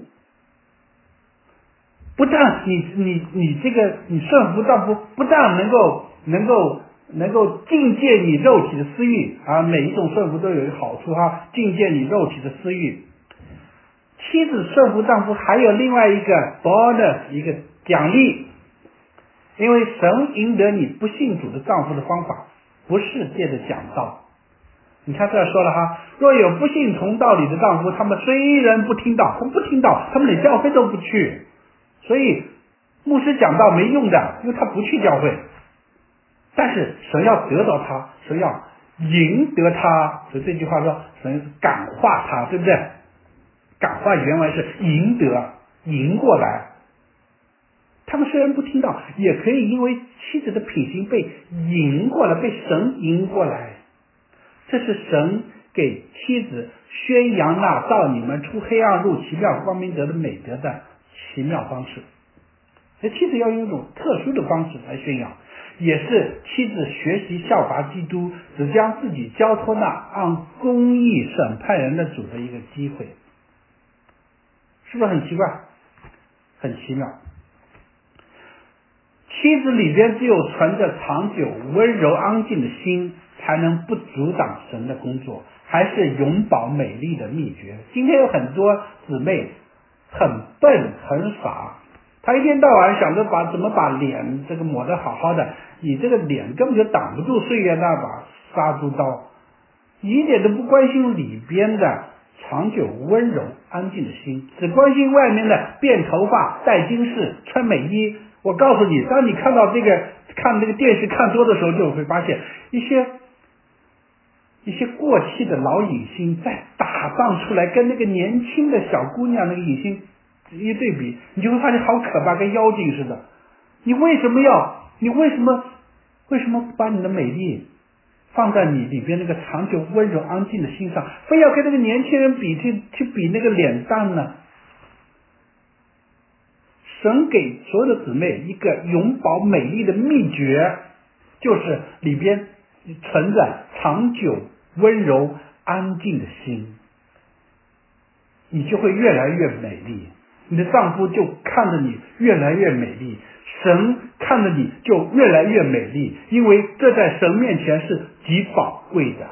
不但你你你这个你顺服丈夫，不但能够能够能够境界你肉体的私欲啊，每一种顺服都有一个好处哈，境界你肉体的私欲。妻子顺服丈夫还有另外一个 bonus 一个奖励，因为神赢得你不信主的丈夫的方法不是借着讲道， 你看这儿说了哈，若有不信从道理的丈夫，他们虽然不听道，他们不听道，他们连教会都不去，所以牧师讲道没用的，因为他不去教会。但是神要得到他，神要赢得他，所以这句话说神感化他，对不对？感化原文是赢得，赢过来。他们虽然不听到，也可以因为妻子的品行被赢过来，被神赢过来。这是神给妻子宣扬那造你们出黑暗入奇妙光明德的美德的奇妙方式。所以妻子要用一种特殊的方式来宣扬，也是妻子学习效法基督，只将自己交托那按公义审判人的主的一个机会。是不是很奇怪？很奇妙。妻子里边只有存着长久温柔安静的心，才能不阻挡神的工作，还是永保美丽的秘诀。今天有很多姊妹很笨很傻，她一天到晚想着把怎么把脸这个抹得好好的，你这个脸根本就挡不住岁月那把杀猪刀，一点都不关心里边的长久温柔安静的心，只关心外面的变头发戴金饰穿美衣。我告诉你，当你看到这个看这个电视看多的时候，就会发现一些一些过气的老影星再打扮出来，跟那个年轻的小姑娘那个影星一对比，你就会发现好可怕，跟妖精似的。你为什么要你为什么为什么把你的美丽放在你里边那个长久温柔安静的心上，非要跟那个年轻人比去去比那个脸蛋呢？神给所有的姊妹一个永保美丽的秘诀，就是里边存着长久温柔安静的心，你就会越来越美丽，你的丈夫就看着你越来越美丽，神看着你就越来越美丽，因为这在神面前是极宝贵的。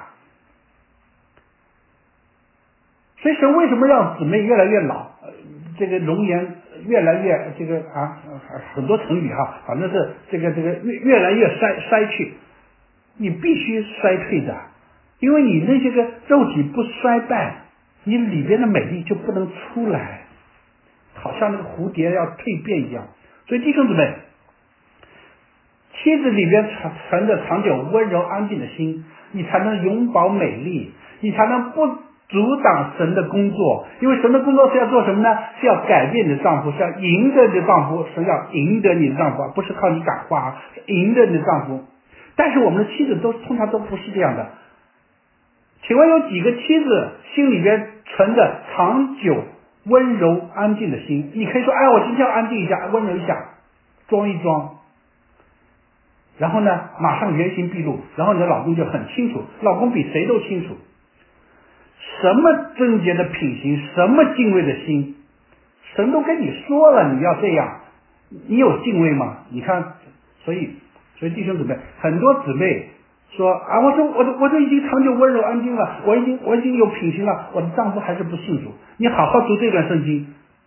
所以神为什么让姊妹越来越老，这个容颜越来越这个啊很多成语哈，反正是这个这个越越来越衰衰去，你必须衰退的，因为你那些个肉体不衰败，你里边的美丽就不能出来，好像那个蝴蝶要蜕变一样。所以弟兄姊妹，妻子里边存着长久温柔安静的心，你才能永保美丽，你才能不阻挡神的工作。因为神的工作是要做什么呢？是要改变你的丈夫，是要赢得你的丈夫，是要赢得你的丈夫，不是靠你感化，是赢得你的丈夫。但是我们的妻子都通常都不是这样的。请问有几个妻子心里边存着长久温柔安静的心？你可以说，哎，我今天要安静一下，温柔一下，装一装，然后呢马上原形毕露，然后你的老公就很清楚，老公比谁都清楚什么贞洁的品行，什么敬畏的心，神都跟你说了你要这样，你有敬畏吗？你看，所以所以弟兄姊妹，很多姊妹说啊，我说我都我都已经长久温柔安静了，我已经我已经有品行了，我的丈夫还是不信主。你好好读这段圣经，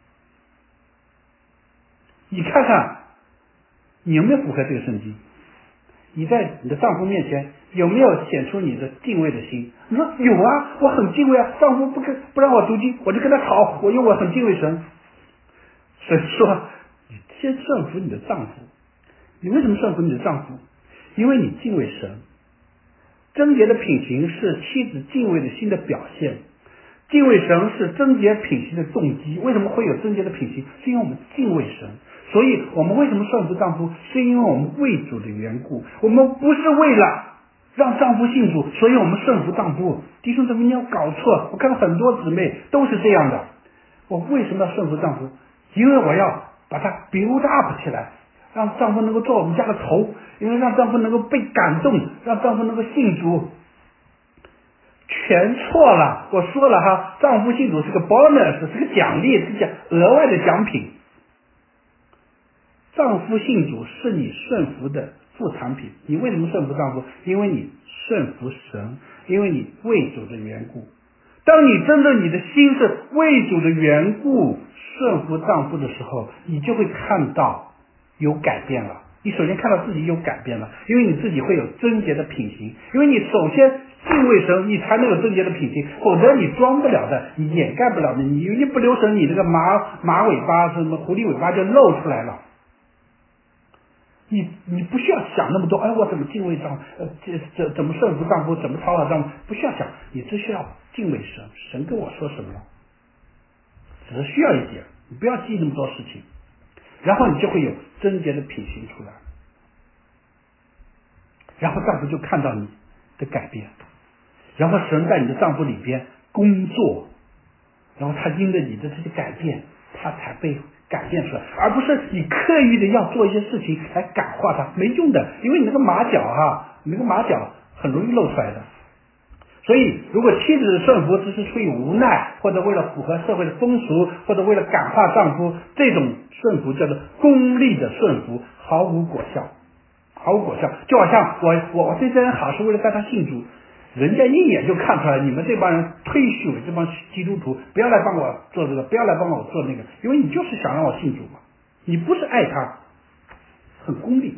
你看看你有没有符合这个圣经？你在你的丈夫面前有没有显出你的敬畏的心？你说有啊，我很敬畏啊，丈夫不跟不让我读经，我就跟他吵，我因为我很敬畏神。神说你先顺服你的丈夫。你为什么顺服你的丈夫？因为你敬畏神。贞洁的品行是妻子敬畏的心的表现，敬畏神是贞洁品行的动机。为什么会有贞洁的品行？是因为我们敬畏神。所以我们为什么顺服丈夫？是因为我们为主的缘故，我们不是为了让丈夫信主，所以我们顺服丈夫。弟兄姊妹，你要搞错，我看到很多姊妹都是这样的。我为什么要顺服丈夫？因为我要把他 build up 起来，让丈夫能够做我们家的头，因为让丈夫能够被感动，让丈夫能够信主。全错了，我说了哈，丈夫信主是个 bonus， 是个奖励，是个额外的奖品。丈夫信主是你顺服的副产品。你为什么顺服丈夫？因为你顺服神，因为你为主的缘故。当你真正你的心是为主的缘故顺服丈夫的时候，你就会看到有改变了， 你首先看到自己有改变了，因为你自己会有贞洁的品行，因为你首先敬畏神，你才能有贞洁的品行，否则你装不了的，你掩盖不了的，你一不留神，你这个马马尾巴什么狐狸尾巴就露出来了。你你不需要想那么多，哎，我怎么敬畏丈夫，呃，这这怎么顺服丈夫，怎么讨好丈夫，不需要想，你只需要敬畏神，神跟我说什么了，只是需要一点，你不要记那么多事情，然后你就会有贞洁的品行出来，然后丈夫就看到你的改变，然后神在你的丈夫里边工作，然后他因着你的这些改变，他才被改变出来，而不是你刻意的要做一些事情来感化他，没用的，因为你那个马脚哈，你那个马脚很容易露出来的。所以如果妻子的顺服只是出于无奈，或者为了符合社会的风俗，或者为了感化丈夫，这种顺服叫做功利的顺服，毫无果效，毫无果效。就好像我我我对这人好是为了带他信主，人家一眼就看出来，你们这帮人忒虚伪，这帮基督徒不要来帮我做这个，不要来帮我做那个，因为你就是想让我信主嘛，你不是爱他，很功利。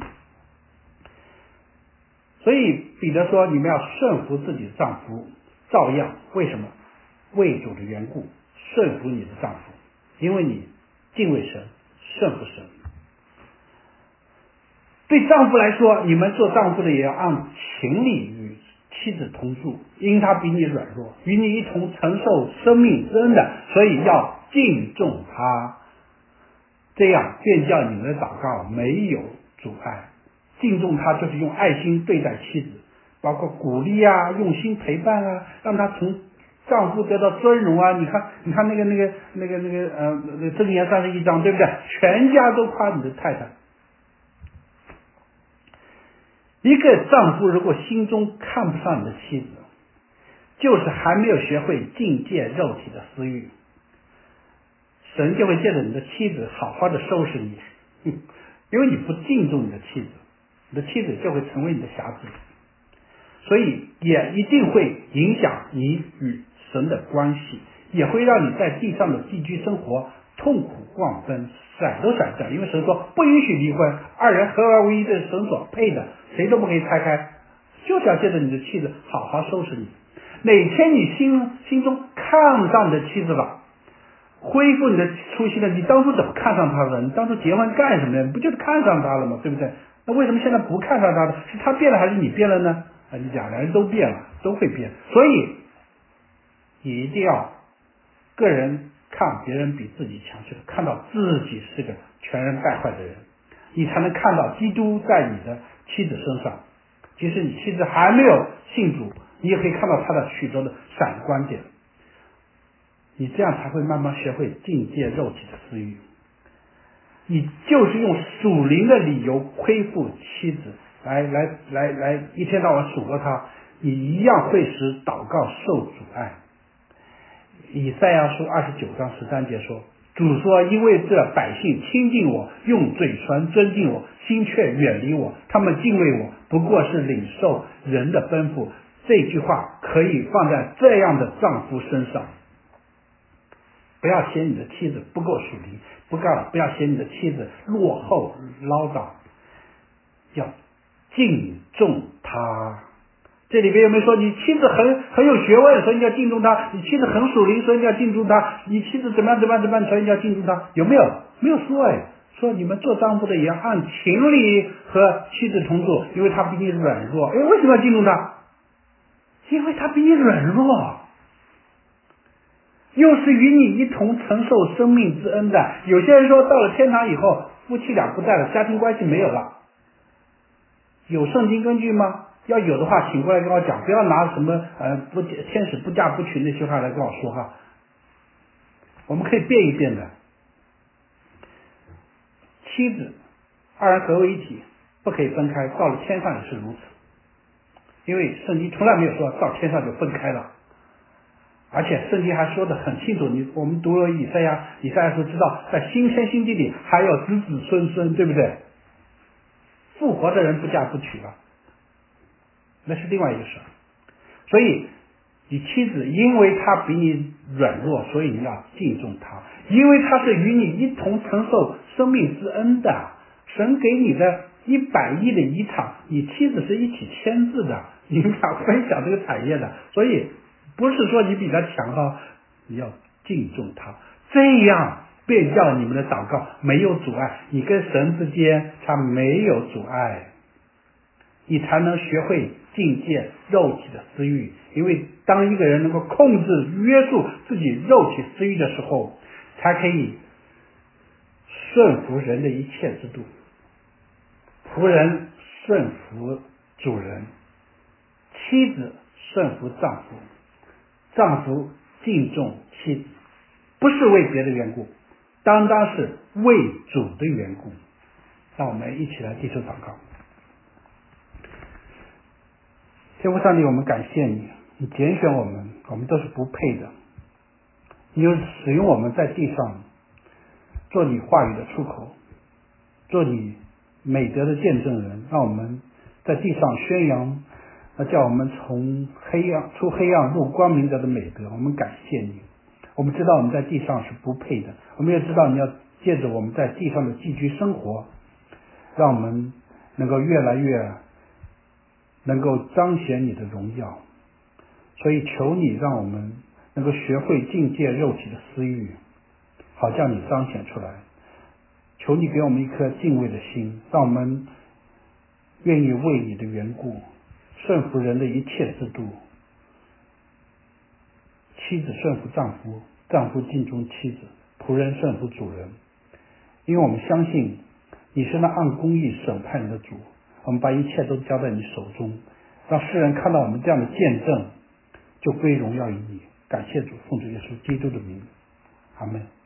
所以彼得说，你们要顺服自己的丈夫，照样为什么？为主的缘故顺服你的丈夫，因为你敬畏神，顺服神。对丈夫来说，你们做丈夫的也要按情理与妻子同住，因他比你软弱，与你一同承受生命之恩的，所以要敬重他，这样便叫你们的祷告没有阻碍。敬重他就是用爱心对待妻子，包括鼓励啊，用心陪伴啊，让他从丈夫得到尊荣啊。你看你看那个那个那个那个呃箴言三十一章，对不对？全家都夸你的太太。一个丈夫如果心中看不上你的妻子，就是还没有学会禁戒肉体的私欲，神就会借着你的妻子好好的收拾你，因为你不敬重你的妻子，你的妻子就会成为你的瑕疵，所以也一定会影响你与神的关系，也会让你在地上的寄居生活痛苦万分，闪都闪掉。因为神说不允许离婚，二人合而为一，这是神所配的，谁都不可以拆开，就是要借着你的妻子好好收拾你。哪天你心心中看上你的妻子了，恢复你的初心了，你当初怎么看上他了？你当初结婚干什么呀？不就是看上他了吗？对不对？那为什么现在不看上他了？是他变了还是你变了呢？啊，你两个人都变了，都会变。所以你一定要个人看别人比自己强，就是看到自己是个全然败坏的人，你才能看到基督在你的妻子身上。即使你妻子还没有信主，你也可以看到他的许多的闪光点。你这样才会慢慢学会禁戒肉体的私欲。你就是用属灵的理由恢复妻子，来来来来，一天到晚数落他，你一样会使祷告受阻碍。以赛亚书二十九章十三节说，主说，因为这百姓亲近我，用嘴唇尊敬我，心却远离我，他们敬畏我，不过是领受人的吩咐。这句话可以放在这样的丈夫身上。不要嫌你的妻子不够属灵，不要不要嫌你的妻子落后唠叨，要敬重她。这里边有没有说你妻子很很有学问，所以你要敬重她？你妻子很属灵，所以你要敬重她？你妻子怎么样怎么样怎么样，所以你要敬重她？有没有？没有说哎，说你们做丈夫的也要按情理和妻子同住，因为她比你软弱。哎，为什么要敬重她？因为她比你软弱。又是与你一同承受生命之恩的。有些人说到了天堂以后，夫妻俩不在了，家庭关系没有了，有圣经根据吗？要有的话，请过来跟我讲，不要拿什么呃不天使不嫁不娶那些话来跟我说哈。我们可以变一变的。妻子二人合为一体，不可以分开，到了天上也是如此。因为圣经从来没有说到天上就分开了。而且圣经还说得很清楚，你我们读了以赛亚，以赛亚书知道，在新天新地里还有子子孙孙，对不对？复活的人不嫁不娶了，那是另外一个事。所以你妻子因为她比你软弱，所以你要敬重她，因为她是与你一同承受生命之恩的。神给你的一百亿的遗产，你妻子是一起签字的，你们俩分享这个产业的，所以不是说你比他强哈，你要敬重他，这样便叫你们的祷告没有阻碍，你跟神之间他没有阻碍，你才能学会境界肉体的私欲。因为当一个人能够控制约束自己肉体私欲的时候，才可以顺服人的一切制度。仆人顺服主人，妻子顺服丈夫，丈夫敬重妻子，不是为别的缘故，单单是为主的缘故。让我们一起来低头祷告。天父上帝，我们感谢你，你拣选我们，我们都是不配的，你又使用我们在地上做你话语的出口，做你美德的见证人，让我们在地上宣扬，叫我们从黑暗出黑暗入光明者的美德。我们感谢你，我们知道我们在地上是不配的，我们也知道你要借着我们在地上的寄居生活，让我们能够越来越能够彰显你的荣耀。所以求你让我们能够学会境界肉体的私欲，好叫你彰显出来。求你给我们一颗敬畏的心，让我们愿意为你的缘故顺服人的一切制度，妻子顺服丈夫，丈夫敬重妻子，仆人顺服主人。因为我们相信你是那按公义审判人的主，我们把一切都交在你手中，让世人看到我们这样的见证，就归荣耀于你。感谢主，奉主耶稣基督的名，阿们。